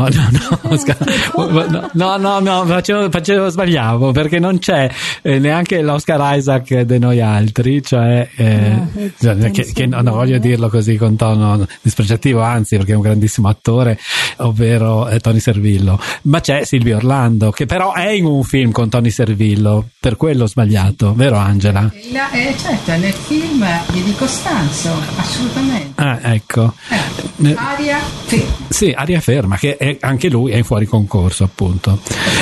sbagliavo, perché non c'è neanche l'Oscar Isaac di noi altri, cioè che non voglio dirlo così con tono dispregiativo, anzi, perché è un grandissimo attore, ovvero Tony Servillo, ma c'è Silvio Orlando, che però è in un film con Tony Servillo, per quello ho sbagliato, vero Angela? Certo, nel film di Costanzo, assolutamente. Ecco. Aria ferma. Sì, Aria ferma, che anche lui è in fuori concorso, appunto.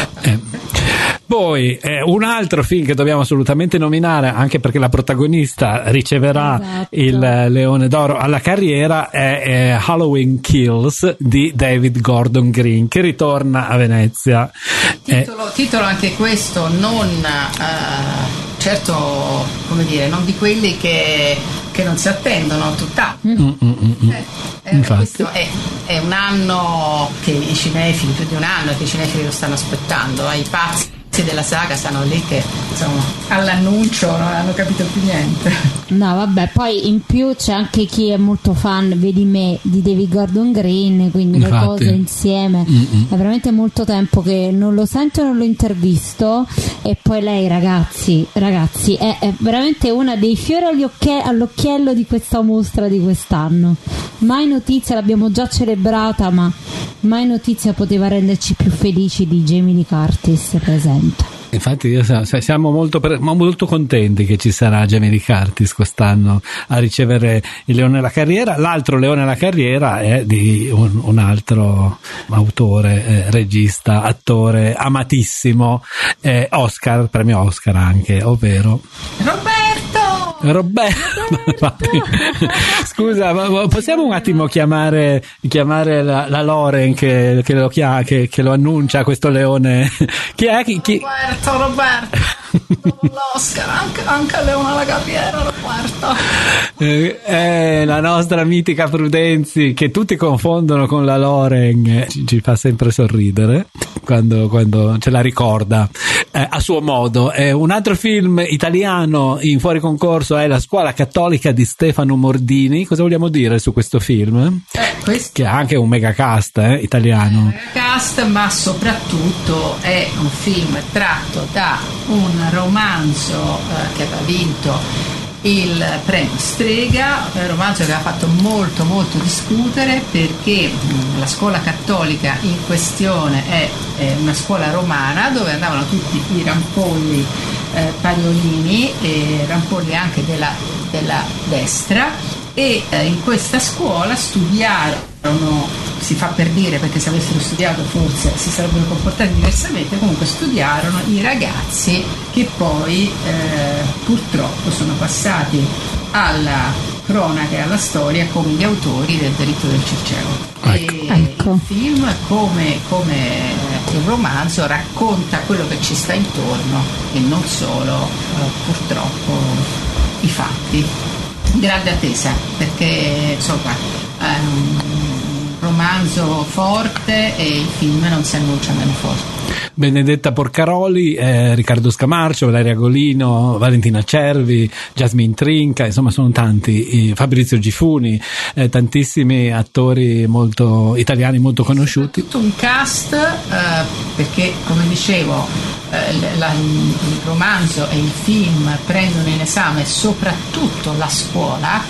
Poi un altro film che dobbiamo assolutamente nominare, anche perché la protagonista riceverà il Leone d'Oro alla carriera, è Halloween Kills di David Gordon Green, che ritorna a Venezia. Titolo anche questo non certo, come dire, non di quelli che non si attendono tutt'altro. Questo è un anno che i cinefili, più di un anno che i cinefili lo stanno aspettando, i pazzi della saga stanno lì che insomma all'annuncio non hanno capito più niente. No, vabbè, poi in più c'è anche chi è molto fan, vedi me, di David Gordon Green, quindi le cose insieme. È veramente molto tempo che non lo sento, non lo intervisto, e poi lei, ragazzi, è veramente una dei fiori all'occhiello di questa mostra di quest'anno. Mai notizia, l'abbiamo già celebrata, ma mai notizia poteva renderci più felici di Jamie Lee Curtis presente. Infatti siamo molto contenti che ci sarà Jamie Lee Curtis quest'anno a ricevere il Leone alla Carriera. L'altro Leone alla Carriera è di un altro autore, regista, attore amatissimo, premio Oscar anche, ovvero Roberto. Scusa, ma possiamo un attimo chiamare la Loren che lo annuncia questo leone? Chi è? Roberto. l'Oscar anche a Leona La Capiera l'ho quarta. La nostra mitica Prudenzi, che tutti confondono con la Loren, ci fa sempre sorridere quando ce la ricorda a suo modo. Un altro film italiano in fuori concorso è La scuola cattolica di Stefano Mordini. Cosa vogliamo dire su questo film? Che ha anche un mega cast italiano. Mega cast, ma soprattutto è un film tratto da un romanzo che aveva vinto il premio Strega, un romanzo che ha fatto molto molto discutere, perché la scuola cattolica in questione è una scuola romana dove andavano tutti i rampolli pariolini e rampolli anche della destra, e in questa scuola studiarono, si fa per dire perché se avessero studiato forse si sarebbero comportati diversamente, comunque studiarono i ragazzi che poi purtroppo sono passati alla cronaca e alla storia come gli autori del Delitto del Circeo. Ecco. Il film, come il romanzo, racconta quello che ci sta intorno e non solo purtroppo i fatti. Grande attesa, perché insomma è un romanzo forte e il film non si annuncia meno forte. Benedetta Porcaroli, Riccardo Scamarcio, Valeria Golino, Valentina Cervi, Jasmine Trinca, insomma sono tanti, Fabrizio Gifuni, tantissimi attori molto italiani molto conosciuti. Tutto un cast, perché come dicevo il romanzo e il film prendono in esame soprattutto la scuola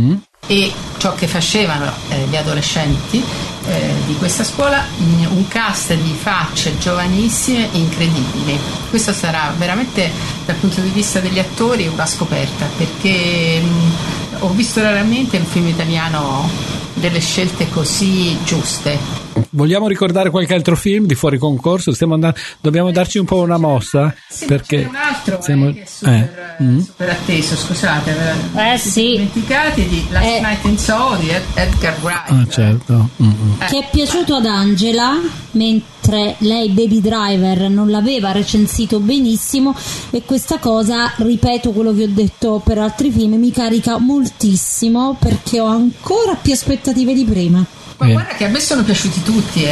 e ciò che facevano gli adolescenti di questa scuola, un cast di facce giovanissime incredibili. Questo sarà veramente, dal punto di vista degli attori, una scoperta, perché ho visto raramente un film italiano delle scelte così giuste. Vogliamo ricordare qualche altro film di fuori concorso? Dobbiamo darci un po' una mossa, sì, perché c'è un altro che è super atteso, scusate, sì, dimenticati, di Last Night in Soho di Edgar Wright. Ah, certo. Che è piaciuto ad Angela, mentre lei Baby Driver non l'aveva recensito benissimo, e questa cosa, ripeto quello che ho detto per altri film, mi carica moltissimo perché ho ancora più aspettative di prima. Ma guarda che a me sono piaciuti tutti,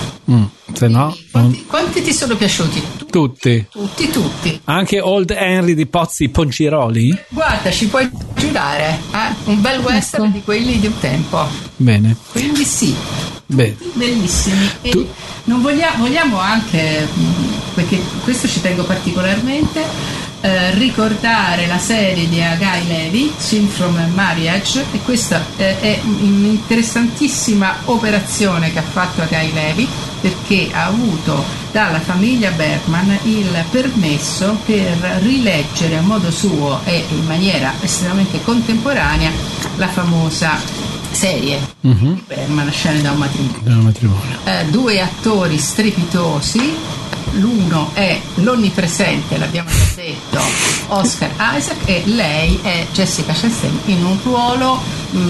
Se no, quanti ti sono piaciuti? Tutti. Anche Old Henry di Pozzi Ponciroli? Guarda, ci puoi giurare, un bel western di quelli di un tempo. Bene. Quindi sì. Beh. Bellissimi. E non vogliamo anche, perché questo ci tengo particolarmente, ricordare la serie di Guy Levy, Scene from a Marriage, e questa è un'interessantissima operazione che ha fatto Guy Levy, perché ha avuto dalla famiglia Bergman il permesso per rileggere a modo suo e in maniera estremamente contemporanea la famosa serie di Bergman, Scene da un matrimonio. Due attori strepitosi. L'uno è l'onnipresente, l'abbiamo già detto, Oscar Isaac, e lei è Jessica Chastain in un ruolo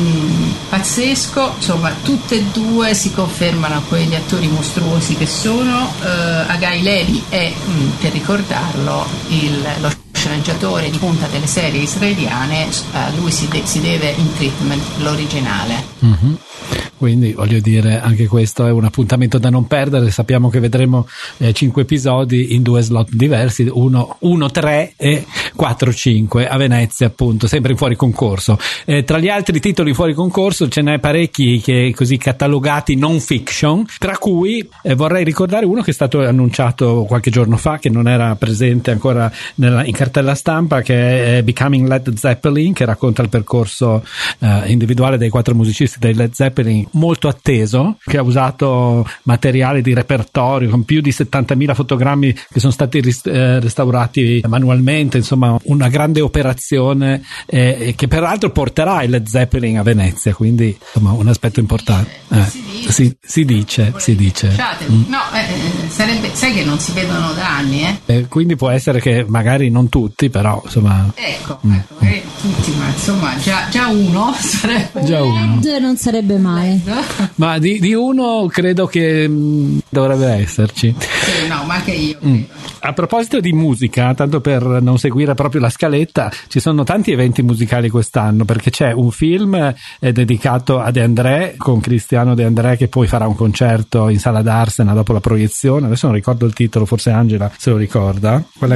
pazzesco. Insomma, tutte e due si confermano quegli attori mostruosi che sono. A Guy Levy è, per ricordarlo, lo sceneggiatore di punta delle serie israeliane. Lui si deve in Treatment, l'originale. Quindi voglio dire, anche questo è un appuntamento da non perdere. Sappiamo che vedremo 5 episodi in 2 slot diversi, 1, 3 e 4, 5 a Venezia, appunto, sempre in fuori concorso. Tra gli altri titoli fuori concorso ce n'è parecchi che così catalogati non fiction, tra cui vorrei ricordare uno che è stato annunciato qualche giorno fa, che non era presente ancora in cartella stampa, che è Becoming Led Zeppelin, che racconta il percorso individuale dei 4 musicisti dei Led Zeppelin, molto atteso, che ha usato materiale di repertorio con più di 70.000 fotogrammi che sono stati restaurati manualmente, insomma una grande operazione che peraltro porterà il Led Zeppelin a Venezia, quindi insomma un aspetto importante. Si dice. No, sarebbe, sai che non si vedono da anni, quindi può essere che magari non tutti, però insomma tutti, ma insomma già uno sarebbe, già uno non sarebbe male. Ma di uno credo che dovrebbe esserci. No, ma anche io credo. A proposito di musica, tanto per non seguire proprio la scaletta, ci sono tanti eventi musicali quest'anno, perché c'è un film dedicato a De André con Cristiano De André, che poi farà un concerto in Sala d'Arsena dopo la proiezione. Adesso non ricordo il titolo, forse Angela se lo ricorda. Qual è?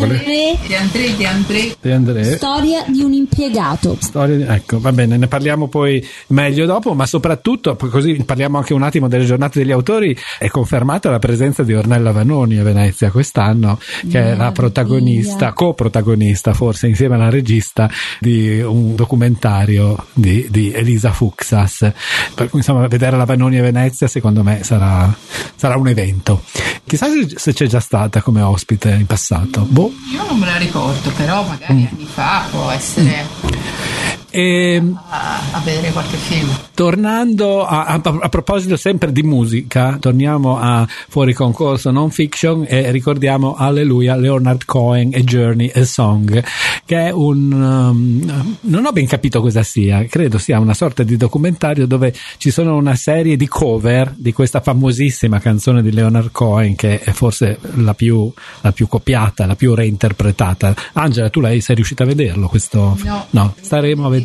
De André. Storia di un impiegato. Ecco, va bene, ne parliamo poi meglio dopo, ma soprattutto poi così parliamo anche un attimo delle giornate degli autori. È confermata la presenza di Ornella Vanoni a Venezia quest'anno, che è la protagonista, coprotagonista forse insieme alla regista di un documentario di Elisa Fuxas, per cui insomma vedere la Vanoni a Venezia secondo me sarà un evento. Chissà se c'è già stata come ospite in passato. Io non me la ricordo, però magari anni fa può essere a vedere qualche film. Tornando a proposito sempre di musica, torniamo a Fuori Concorso Non Fiction e ricordiamo Alleluia, Leonard Cohen e Journey a Song, che è non ho ben capito cosa sia, credo sia una sorta di documentario dove ci sono una serie di cover di questa famosissima canzone di Leonard Cohen, che è forse la più copiata, la più reinterpretata. Angela, tu sei riuscita a vederlo questo? No, staremo a vedere.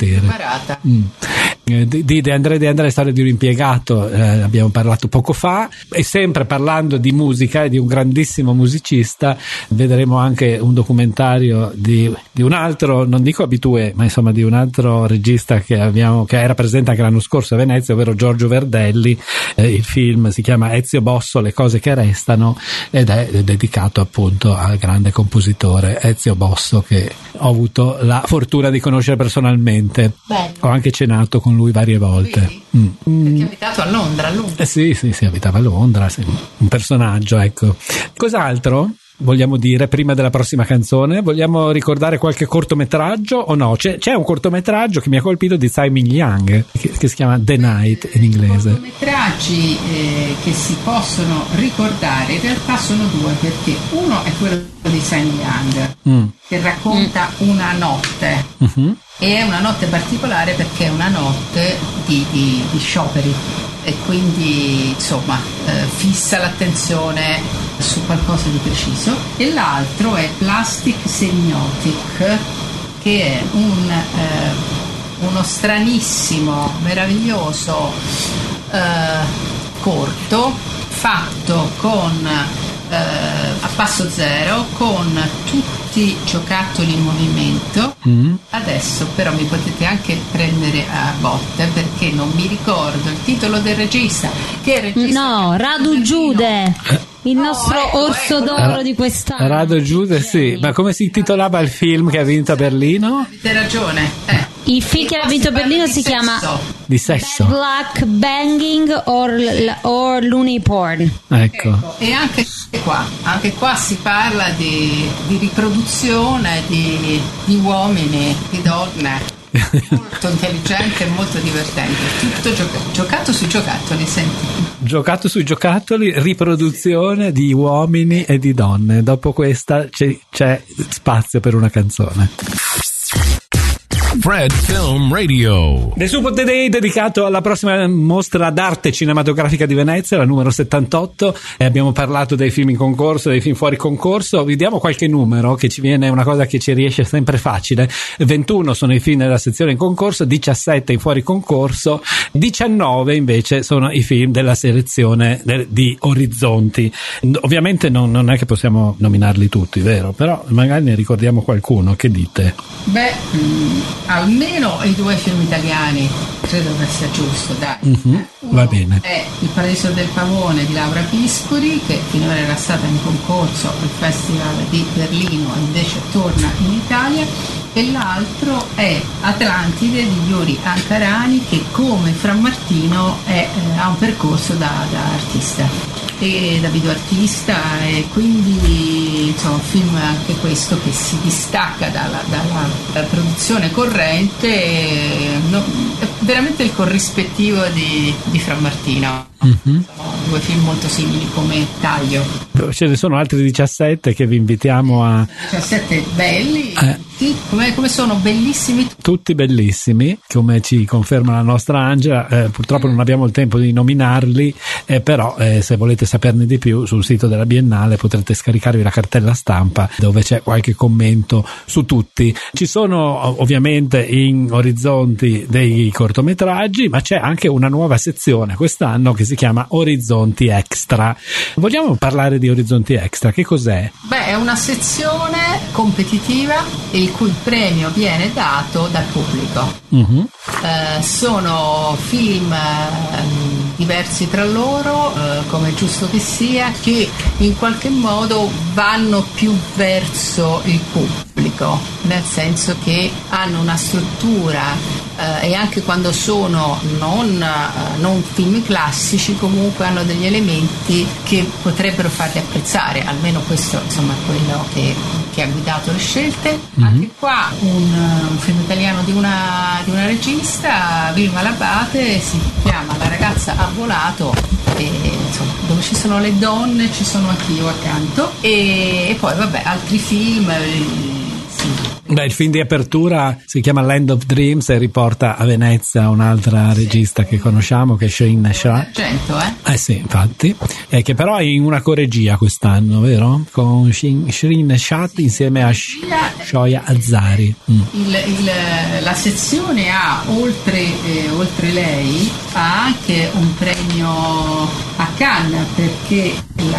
Di De André, storia di un impiegato, abbiamo parlato poco fa, e sempre parlando di musica e di un grandissimo musicista vedremo anche un documentario di un altro, non dico abitué, ma insomma di un altro regista che era presente anche l'anno scorso a Venezia, ovvero Giorgio Verdelli. Il film si chiama Ezio Bosso, Le cose che restano, ed è dedicato appunto al grande compositore Ezio Bosso, che ho avuto la fortuna di conoscere personalmente. Bello. Ho anche cenato con lui varie volte. Perché è abitato a Londra. Sì, abitava a Londra, sì. Un personaggio, ecco. Cos'altro vogliamo dire prima della prossima canzone? Vogliamo ricordare qualche cortometraggio o no? C'è un cortometraggio che mi ha colpito di Tsai Ming Liang che si chiama The Night in inglese. Cortometraggi che si possono ricordare in realtà sono due, perché uno è quello di Tsai Ming Liang che racconta una notte, e è una notte particolare perché è una notte di scioperi, e quindi insomma fissa l'attenzione su qualcosa di preciso. E l'altro è Plastic Semiotic, che è uno stranissimo, meraviglioso corto fatto a passo zero, con tutti giocattoli in movimento. Adesso però mi potete anche prendere a botte perché non mi ricordo il titolo del regista. Radu Giude, il nostro orso d'oro di quest'anno. Radu Giude, sì. Ma come si intitolava il film che ha vinto a Berlino? Avete ragione. Il film che ha vinto a Berlino si chiama Di sesso. Bad Luck Banging or Looney Porn. Ecco. E anche qua si parla di riproduzione di uomini, di donne. Molto intelligente e molto divertente. Tutto giocato sui giocattoli, senti. Giocato sui giocattoli, riproduzione di uomini e di donne. Dopo questa c'è spazio per una canzone. Fred Film Radio. The Super Day dedicato alla prossima mostra d'arte cinematografica di Venezia, la numero 78. Abbiamo parlato dei film in concorso, dei film fuori concorso. Vi diamo qualche numero, che ci viene una cosa che ci riesce sempre facile. 21 sono i film della sezione in concorso, 17 in fuori concorso, 19 invece sono i film della selezione di Orizzonti. Ovviamente non è che possiamo nominarli tutti, vero? Però magari ne ricordiamo qualcuno. Che dite? Almeno i due film italiani credo che sia giusto, dai. Va bene. È Il Paradiso del Pavone di Laura Piscoli, che finora era stata in concorso al Festival di Berlino e invece torna in Italia, e l'altro è Atlantide di Yuri Ankarani, che come Frammartino ha un percorso da artista e da videoartista, e quindi insomma un film anche questo che si distacca dalla produzione corrente, è veramente il corrispettivo di Frammartino. Sono 2 film molto simili come taglio. Ce ne sono altri 17 che vi invitiamo a... 17 belli, come sono bellissimi. Tutti bellissimi, come ci conferma la nostra Angela. Purtroppo non abbiamo il tempo di nominarli, però se volete saperne di più sul sito della Biennale potrete scaricarvi la cartella stampa dove c'è qualche commento su tutti. Ci sono ovviamente in Orizzonti dei cortometraggi, ma c'è anche una nuova sezione quest'anno che si chiama Orizzonti Extra. Vogliamo parlare di Orizzonti Extra? Che cos'è? È una sezione competitiva il cui premio viene dato dal pubblico. Sono film diversi tra loro, come è giusto che sia, che in qualche modo vanno più verso il pubblico, nel senso che hanno una struttura e anche quando sono non film classici, comunque hanno degli elementi che potrebbero farli apprezzare, almeno questo insomma è quello che ha guidato le scelte. Anche qua un film italiano di una regista, Vilma Labate, si chiama La ragazza ha volato, e insomma dove ci sono le donne ci sono anch'io accanto, e poi altri film. Il film di apertura si chiama Land of Dreams e riporta a Venezia un'altra regista che conosciamo, che è Shirin Neshat. Sì, infatti, che però è in una coregia quest'anno, vero? Con Shirin Neshat insieme a Shoya Azari. La sezione ha, oltre lei, ha anche un premio a Cannes, perché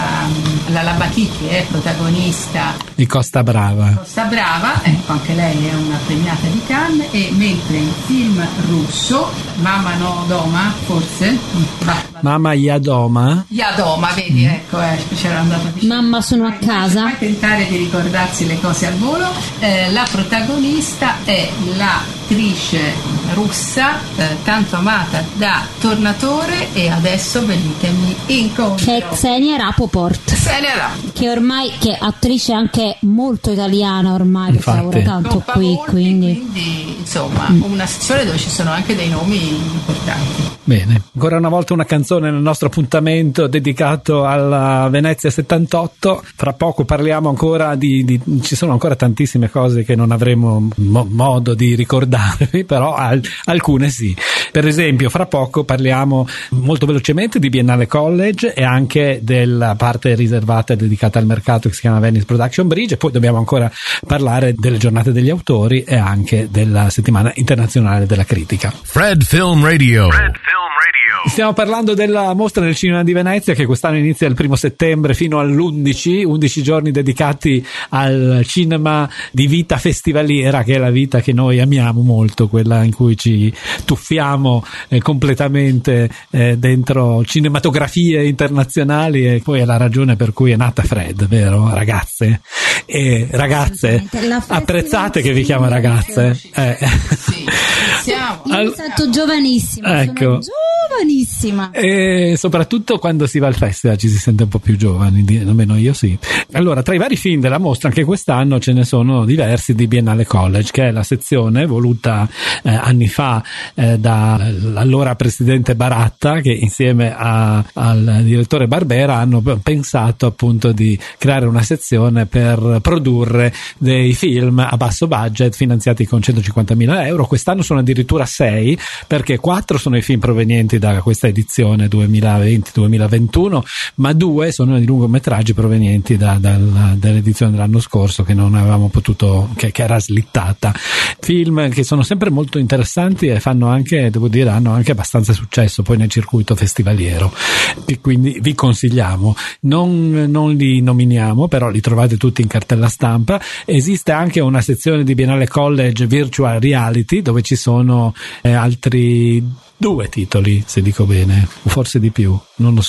la Labati, che è protagonista di Costa Brava, ecco, anche lei è una premiata di Cannes, e mentre il film russo Mama no Doma, forse? Mama Yadoma, vedi, ecco, c'era andato vicino. Mamma sono a casa. Puoi tentare di ricordarsi le cose al volo. La protagonista è l'attrice russa, tanto amata da Tornatore, e adesso venitemi incontro, che è Xenia Rapoport, che ormai è attrice anche molto italiana ormai, perché lavora tanto qui, quindi insomma una sezione dove ci sono anche dei nomi importanti. Bene, ancora una volta una canzone nel nostro appuntamento dedicato alla Venezia 78. Fra poco parliamo ancora ci sono ancora tantissime cose che non avremo modo di ricordarvi, però alcune sì. Per esempio, fra poco parliamo molto velocemente di Biennale College e anche della parte riservata e dedicata al mercato che si chiama Venice Production Bridge, e poi dobbiamo ancora parlare delle giornate degli autori e anche della settimana internazionale della critica. Fred Film Radio. Stiamo parlando della mostra del cinema di Venezia, che quest'anno inizia il 1 settembre fino all'11, 11 giorni dedicati al cinema di vita festivaliera, che è la vita che noi amiamo molto, quella in cui ci tuffiamo completamente dentro cinematografie internazionali, e poi è la ragione per cui è nata Fred, vero ragazze? E ragazze, apprezzate che vi chiamo ragazze? Sì, siamo. Io mi sento giovanissima, ecco. Sono giovanissima. E soprattutto quando si va al festival ci si sente un po' più giovani, almeno io sì. Allora, tra i vari film della mostra anche quest'anno ce ne sono diversi di Biennale College, che è la sezione voluta anni fa dall'allora presidente Baratta, che insieme al direttore Barbera hanno pensato appunto di creare una sezione per produrre dei film a basso budget finanziati con 150.000 euro. Quest'anno sono addirittura 6, perché 4 sono i film provenienti da questa edizione 2020-2021, ma 2 sono i lungometraggi provenienti dall'edizione dell'anno scorso, che non avevamo potuto, che era slittata. Film che sono sempre molto interessanti e fanno anche, devo dire, hanno anche abbastanza successo poi nel circuito festivaliero, e quindi vi consigliamo. Non li nominiamo, però li trovate tutti in cartella stampa. Esiste anche una sezione di Biennale College Virtual Reality, dove ci sono altri 2 titoli, se dico bene, o forse di più, non lo so,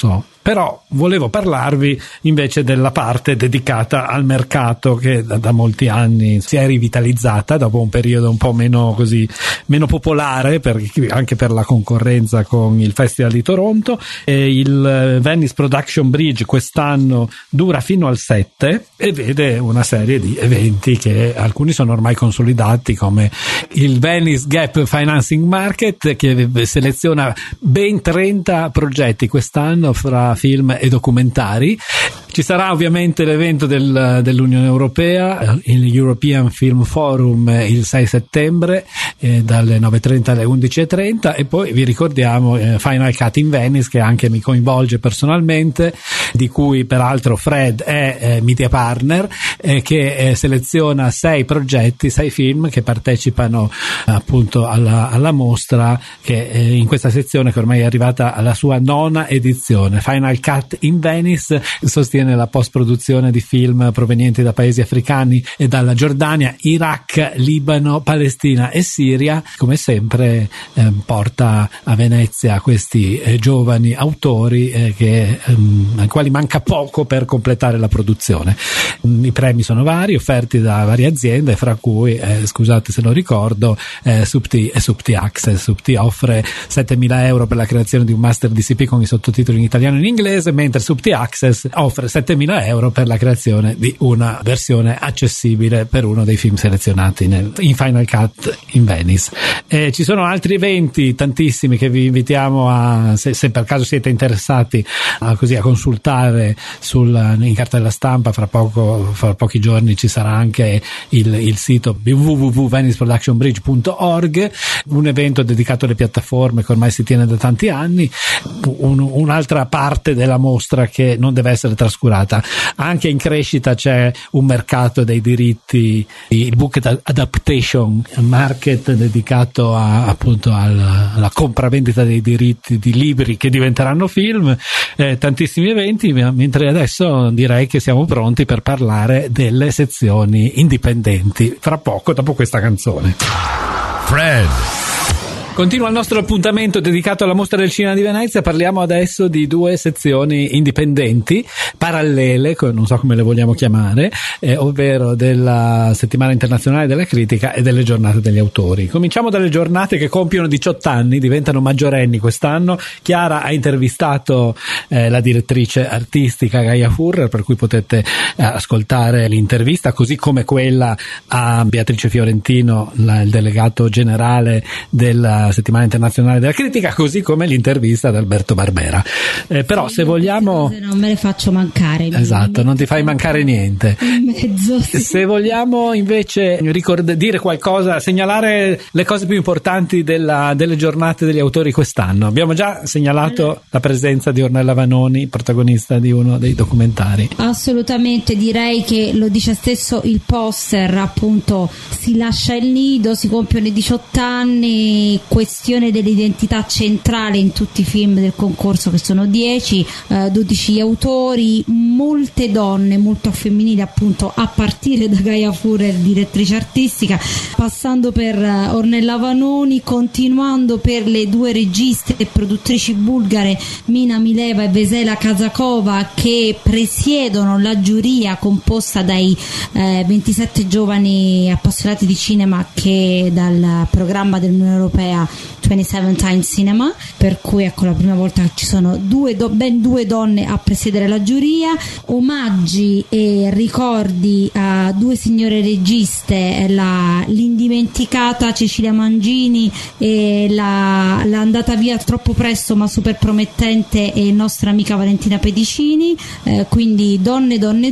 Però volevo parlarvi invece della parte dedicata al mercato, che da molti anni si è rivitalizzata dopo un periodo un po' meno popolare, anche per la concorrenza con il Festival di Toronto. E il Venice Production Bridge quest'anno dura fino al 7 e vede una serie di eventi che alcuni sono ormai consolidati, come il Venice Gap Financing Market, che seleziona ben 30 progetti quest'anno fra film e documentari. Ci sarà ovviamente l'evento dell'Unione Europea, il European Film Forum, il 6 settembre dalle 9:30 alle 11:30, e poi vi ricordiamo Final Cut in Venice, che anche mi coinvolge personalmente, di cui peraltro Fred è media partner, che seleziona 6 progetti, 6 film che partecipano appunto alla mostra, che in questa sezione che ormai è arrivata alla sua 9ª edizione. Final Cut in Venice sostiene la post-produzione di film provenienti da paesi africani e dalla Giordania, Iraq, Libano, Palestina e Siria. Come sempre porta a Venezia questi giovani autori ai quali manca poco per completare la produzione. I premi sono vari, offerti da varie aziende, fra cui scusate se non ricordo, Subti e Subti Access. Subti offre 7.000 euro per la creazione di un master DCP con i sottotitoli in italiano e in inglese, mentre Subti Access offre 7.000 euro per la creazione di una versione accessibile per uno dei film selezionati in Final Cut in Venice. Ci sono altri eventi, tantissimi, che vi invitiamo se per caso siete interessati a consultare in cartella stampa. Fra pochi giorni ci sarà anche il sito www.veniceproductionbridge.org, un evento dedicato alle piattaforme che ormai si tiene da tanti anni. Un'altra parte della mostra che non deve essere trascurata. Anche in crescita c'è un mercato dei diritti, il Book Adaptation Market, dedicato appunto alla compravendita dei diritti di libri che diventeranno film. Tantissimi eventi, mentre adesso direi che siamo pronti per parlare delle sezioni indipendenti fra poco, dopo questa canzone. Fred. Continua il nostro appuntamento dedicato alla Mostra del Cinema di Venezia. Parliamo adesso di 2 sezioni indipendenti, parallele, non so come le vogliamo chiamare, ovvero della Settimana Internazionale della Critica e delle Giornate degli Autori. Cominciamo dalle giornate che compiono 18 anni, diventano maggiorenni quest'anno. Chiara ha intervistato la direttrice artistica Gaia Furrer, per cui potete ascoltare l'intervista, così come quella a Beatrice Fiorentino, il delegato generale della Settimana Internazionale della Critica, così come l'intervista ad Alberto Barbera. Però se vogliamo, non me le faccio mancare. Esatto, non ti fai mancare niente. In mezzo, sì. Se vogliamo invece dire qualcosa, segnalare le cose più importanti delle giornate degli autori quest'anno. Abbiamo già segnalato la presenza di Ornella Vanoni, protagonista di uno dei documentari. Assolutamente, direi che lo dice stesso il poster, appunto, si lascia il nido, si compiono i 18 anni, questione dell'identità centrale in tutti i film del concorso, che sono 10, 12 autori, molte donne, molto femminili, appunto, a partire da Gaia Furrer, direttrice artistica, passando per Ornella Vanoni, continuando per le 2 registe e produttrici bulgare Mina Mileva e Vesela Kazakova, che presiedono la giuria composta dai 27 giovani appassionati di cinema che dal programma dell'Unione Europea 27 Times Cinema, per cui ecco, la prima volta ci sono ben due donne a presiedere la giuria. Omaggi e ricordi a 2 signore registe, l'indimenticata Cecilia Mangini e l'andata via troppo presto ma super promettente e nostra amica Valentina Pedicini, quindi donne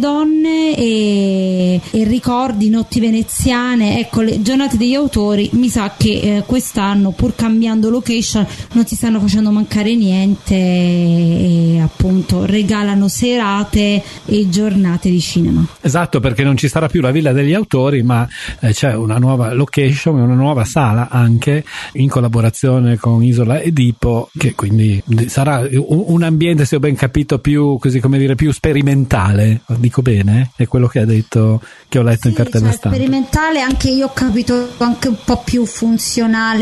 e ricordi, notti veneziane. Ecco, le giornate degli autori, mi sa che quest'anno, pur cambiando location, non si stanno facendo mancare niente e appunto regalano serate e giornate di cinema. Esatto, perché non ci sarà più la Villa degli Autori, ma c'è una nuova location e una nuova sala, anche in collaborazione con Isola Edipo, che quindi sarà un ambiente, se ho ben capito, più, così come dire, più sperimentale. Dico bene? È quello che ha detto, che ho letto in cartella stampa. Sperimentale, anche io ho capito, anche un po' più funzionale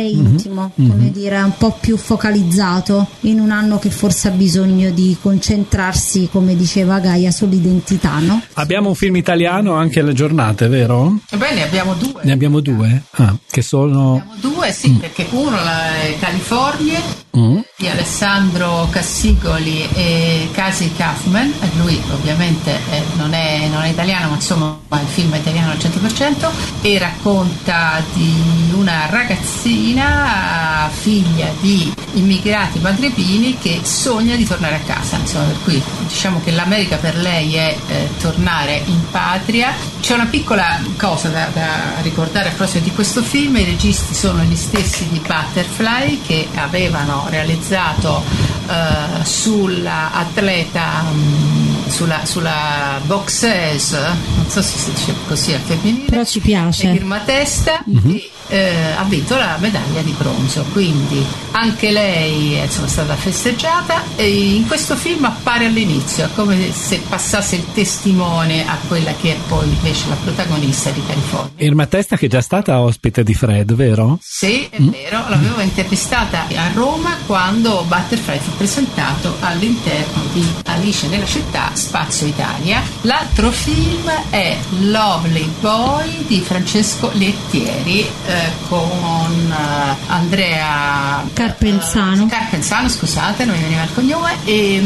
attimo, come dire, un po' più focalizzato in un anno che forse ha bisogno di concentrarsi, come diceva Gaia, sull'identità, no? Abbiamo un film italiano anche alle giornate, vero? Beh, ne abbiamo due. Ne abbiamo due? Che sono... Abbiamo due, sì, perché uno è Californie di Alessandro Cassigoli e Casey Kaufman. Lui ovviamente non è italiano, ma insomma il film è italiano al 100%, e racconta di una ragazzina figlia di immigrati magrebini che sogna di tornare a casa, insomma, per cui diciamo che l'America per lei è tornare in patria. C'è una piccola cosa da ricordare a proposito di questo film: i registi sono gli stessi di Butterfly, che avevano realizzato sulla atleta, sulla boxeuse, non so se si dice così al femminile, però ci piace, Irma Testa, e ha vinto la medaglia di bronzo, quindi anche lei è stata festeggiata, e in questo film appare all'inizio, come se passasse il testimone a quella che è poi invece la protagonista di California. Irma Testa, che è già stata ospite di Fred, vero? Sì, è vero, l'avevo intervistata a Roma quando Butterfly fu presentato all'interno di Alice nella città Spazio Italia. L'altro film è Lovely Boy di Francesco Lettieri, con Andrea Carpenzano, scusate, non mi veniva il cognome, e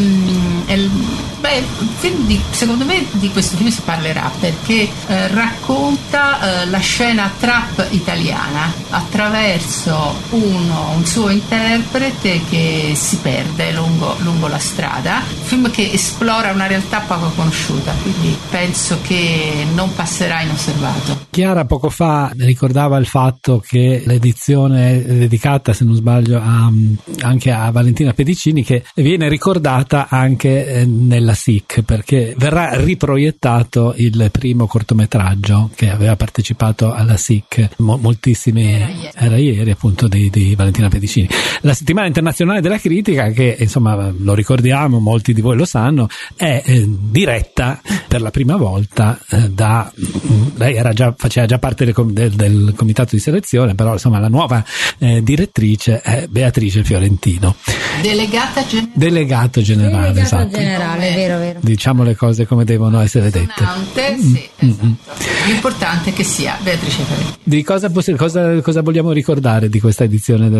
secondo me di questo film si parlerà, perché racconta la scena trap italiana attraverso un suo interprete che si perde lungo la strada, un film che esplora una realtà poco conosciuta, quindi penso che non passerà inosservato. Chiara poco fa ricordava il fatto che l'edizione è dedicata, se non sbaglio, anche a Valentina Pedicini, che viene ricordata anche nella SIC, perché verrà riproiettato il primo cortometraggio che aveva partecipato alla SIC era ieri appunto di Valentina Pedicini. La settimana internazionale della critica, che insomma lo ricordiamo, molti di voi lo sanno, è diretta per la prima volta lei faceva già parte del comitato di selezione, però insomma la nuova direttrice è Beatrice Fiorentino, delegato generale, esatto. Generale, vero. Diciamo le cose come devono essere dette. Sì, esatto. L'importante è che sia Beatrice Fiorentino. Di cosa vogliamo ricordare di questa edizione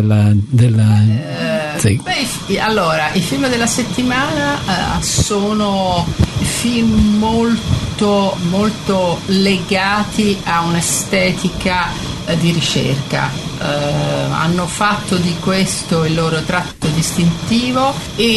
sì. Allora, i film della settimana sono film molto molto legati a un'estetica di ricerca. Hanno fatto di questo il loro tratto distintivo,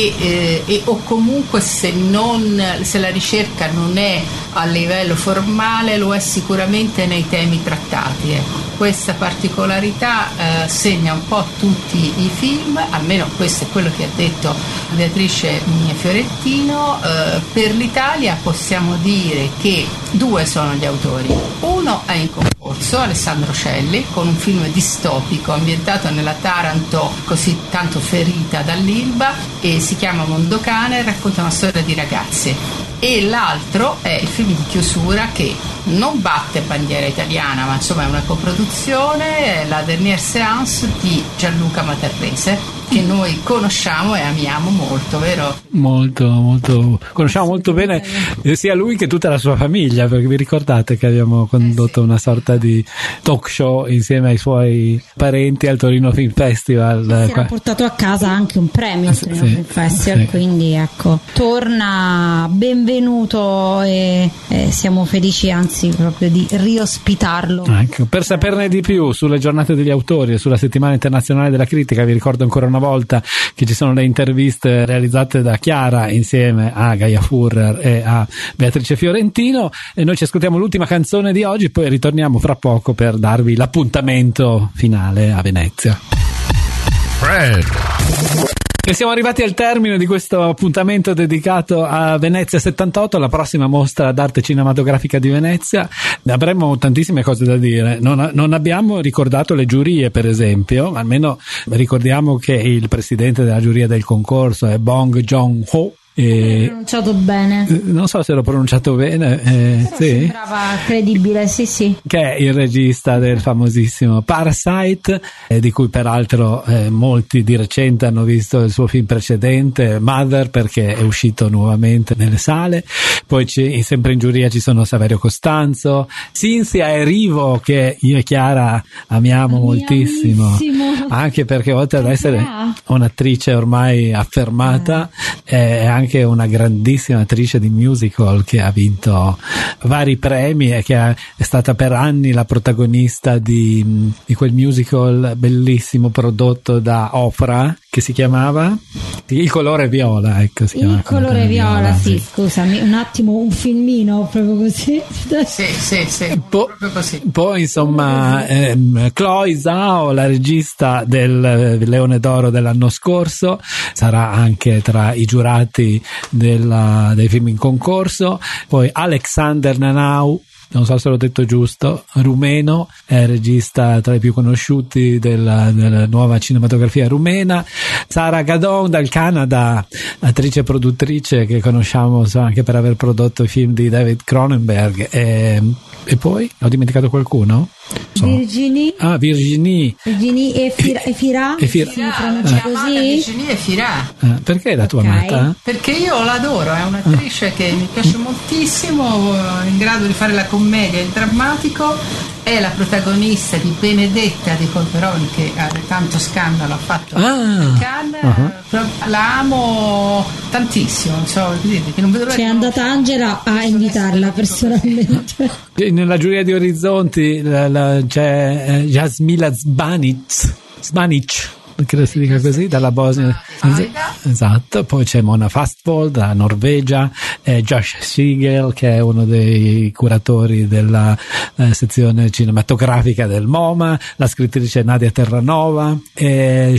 o comunque se la ricerca non è a livello formale, lo è sicuramente nei temi trattati. Questa particolarità segna un po' tutti i film, almeno questo è quello che ha detto Beatrice Fiorentino. Per l'Italia possiamo dire che due sono gli autori. Uno è in concorso, Alessandro Celli, con un film distopico ambientato nella Taranto così tanto ferita dall'Ilva, e si chiama Mondocane e racconta una storia di ragazzi. E l'altro è il film di chiusura, che non batte bandiera italiana, ma insomma è una coproduzione, La Dernière Séance di Gianluca Matarrese, che noi conosciamo e amiamo molto, vero? Molto, conosciamo molto bene sia lui che tutta la sua famiglia, perché vi ricordate che abbiamo condotto una sorta di talk show insieme ai suoi parenti al Torino Film Festival. Si era portato a casa anche un premio al Torino Film Festival, quindi ecco, torna benvenuto e siamo felici anzi proprio di riospitarlo. Ecco, per saperne di più sulle giornate degli autori e sulla settimana internazionale della critica, vi ricordo ancora una volta che ci sono le interviste realizzate da Chiara insieme a Gaia Furrer e a Beatrice Fiorentino, e noi ci ascoltiamo l'ultima canzone di oggi, poi ritorniamo fra poco per darvi l'appuntamento finale a Venezia. Fred. E siamo arrivati al termine di questo appuntamento dedicato a Venezia 78, la prossima mostra d'arte cinematografica di Venezia. Avremmo tantissime cose da dire. Non abbiamo ricordato le giurie, per esempio, almeno ricordiamo che il presidente della giuria del concorso è Bong Joon-ho, pronunciato bene. Non so se l'ho pronunciato bene. Però sì. sembrava credibile, sì. Che è il regista del famosissimo Parasite, di cui peraltro molti di recente hanno visto il suo film precedente Mother, perché è uscito nuovamente nelle sale. Poi sempre in giuria ci sono Saverio Costanzo, Cinzia e Rivo, che io e Chiara amiamo moltissimo, anche perché oltre ad essere un'attrice ormai affermata è anche una grandissima attrice di musical che ha vinto vari premi e che è stata per anni la protagonista di quel musical bellissimo prodotto da Oprah che si chiamava Il colore viola, ecco, si chiama Il colore viola, sì, scusami, un attimo, un filmino proprio così. Sì, proprio così. Poi insomma Chloe Zhao, la regista del Leone d'Oro dell'anno scorso, sarà anche tra i giurati dei film in concorso. Poi Alexander Nanau, non so se l'ho detto giusto, rumeno, è regista tra i più conosciuti della nuova cinematografia rumena. Sara Gadon dal Canada, attrice e produttrice che conosciamo anche per aver prodotto i film di David Cronenberg. E poi ho dimenticato qualcuno? Virginie e Fira. Si pronuncia così? Virginie e Fira. Perché è la tua amata? Perché io l'adoro, è un'attrice che mi piace moltissimo, in grado di fare la commedia e il drammatico. È la protagonista di Benedetta di Colperoni, che tanto scandalo ha fatto a Cannes. La amo tantissimo, che non vedo l'ora. C'è andata Angela a invitarla personalmente. Nella giuria di Orizzonti c'è Jasmila Zbanic, credo si dica così, dalla Bosnia. Esatto. Poi c'è Mona Fastvold da Norvegia, Josh Siegel, che è uno dei curatori della sezione cinematografica del MoMA, la scrittrice Nadia Terranova, e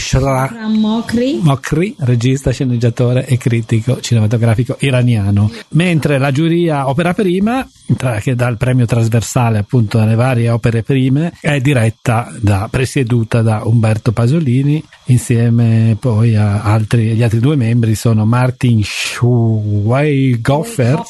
Mokri, regista, sceneggiatore e critico cinematografico iraniano. Mentre la giuria opera prima, che dà il premio trasversale appunto alle varie opere prime, è presieduta da Umberto Pasolini, insieme poi a gli altri due membri sono Martin Schweighofer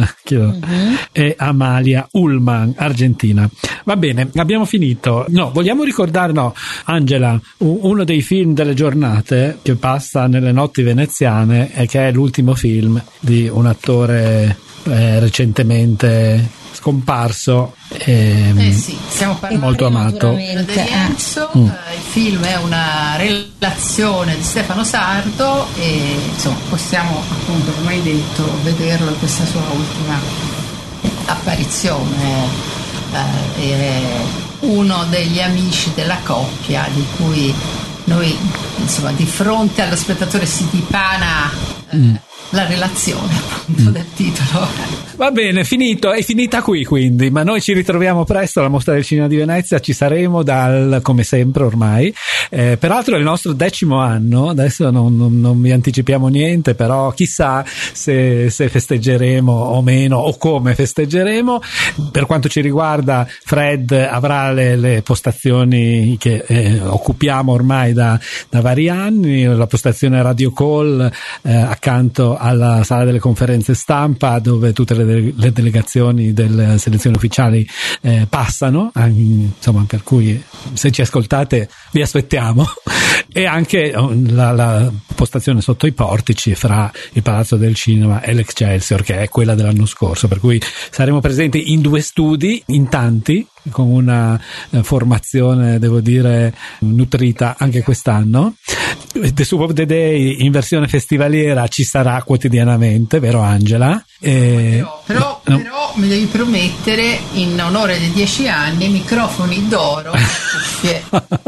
e Amalia Ullman, argentina. Va bene, abbiamo finito. Vogliamo ricordare, Angela, uno dei film delle giornate che passa nelle notti veneziane e che è l'ultimo film di un attore recentemente scomparso e stiamo parlando molto amato di Enzo. Il film è una relazione di Stefano Sardo e insomma possiamo appunto, come hai detto, vederlo in questa sua ultima apparizione. È uno degli amici della coppia di cui noi insomma di fronte allo spettatore si dipana la relazione appunto del titolo. Va bene, è finita qui quindi, ma noi ci ritroviamo presto alla Mostra del Cinema di Venezia, ci saremo come sempre ormai, peraltro è il nostro 10° anno, adesso non vi anticipiamo niente, però chissà se festeggeremo o meno o come festeggeremo. Per quanto ci riguarda, Fred avrà le postazioni che occupiamo ormai da vari anni, la postazione Radio Call accanto alla sala delle conferenze stampa, dove tutte le delegazioni delle selezioni ufficiali passano, insomma, per cui se ci ascoltate vi aspettiamo. E anche la postazione sotto i portici fra il Palazzo del Cinema e l'Excelsior, che è quella dell'anno scorso, per cui saremo presenti in 2 studi, in tanti, con una formazione, devo dire, nutrita anche quest'anno. The Soup of the Day in versione festivaliera ci sarà quotidianamente, vero Angela? Però mi devi promettere, in onore dei 10 anni, microfoni d'oro e cuffie.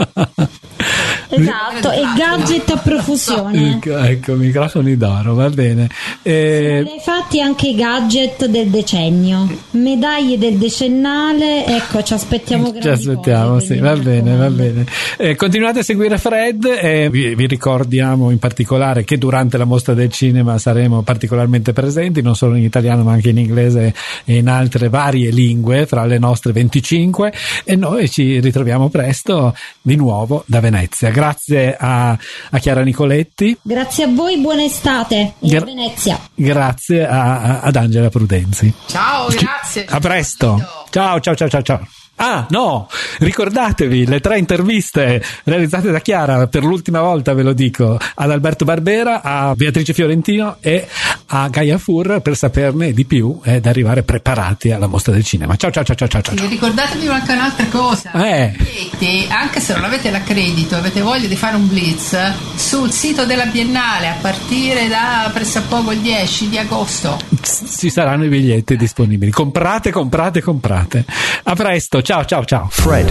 Esatto, e gadget a profusione. Ecco, microfoni d'oro, va bene. Infatti anche i gadget del decennio, medaglie del decennale, ecco, ci aspettiamo cose, sì, va bene. Continuate a seguire Fred e vi ricordiamo in particolare che durante la Mostra del Cinema saremo particolarmente presenti, non solo in italiano ma anche in inglese e in altre varie lingue fra le nostre 25, e noi ci ritroviamo presto di nuovo da Venezia. Grazie grazie a Chiara Nicoletti. Grazie a voi, buona estate e a Venezia. Grazie ad Angela Prudenzi. Ciao, grazie. A presto. Ciao. Ah, no, ricordatevi le 3 interviste realizzate da Chiara, per l'ultima volta ve lo dico, ad Alberto Barbera, a Beatrice Fiorentino e a Gaia Fur, per saperne di più ed arrivare preparati alla Mostra del Cinema. Ciao. E ricordatevi anche un'altra cosa. Anche se non avete l'accredito, avete voglia di fare un blitz, sul sito della Biennale a partire da pressappoco il 10 di agosto ci saranno i biglietti disponibili. Comprate. A presto. Ciao. Fred.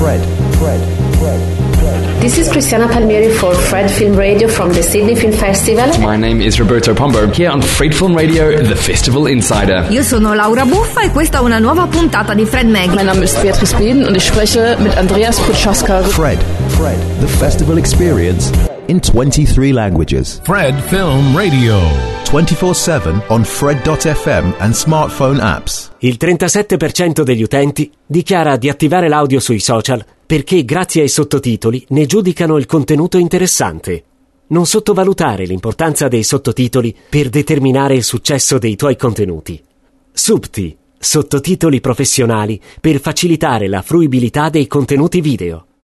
This is Cristiana Palmieri for Fred Film Radio from the Sydney Film Festival. My name is Roberto Pombo, here on Fred Film Radio, the Festival Insider. Io sono Laura Buffa e questa è una nuova puntata di Fred Mag. Mein Name ist Beatrice Beden und ich spreche mit Andreas Putschaska. Fred, the festival experience in 23 languages. Fred Film Radio. 24/7 on Fred.fm and smartphone apps. Il 37% degli utenti dichiara di attivare l'audio sui social perché grazie ai sottotitoli ne giudicano il contenuto interessante. Non sottovalutare l'importanza dei sottotitoli per determinare il successo dei tuoi contenuti. Subti, sottotitoli professionali per facilitare la fruibilità dei contenuti video.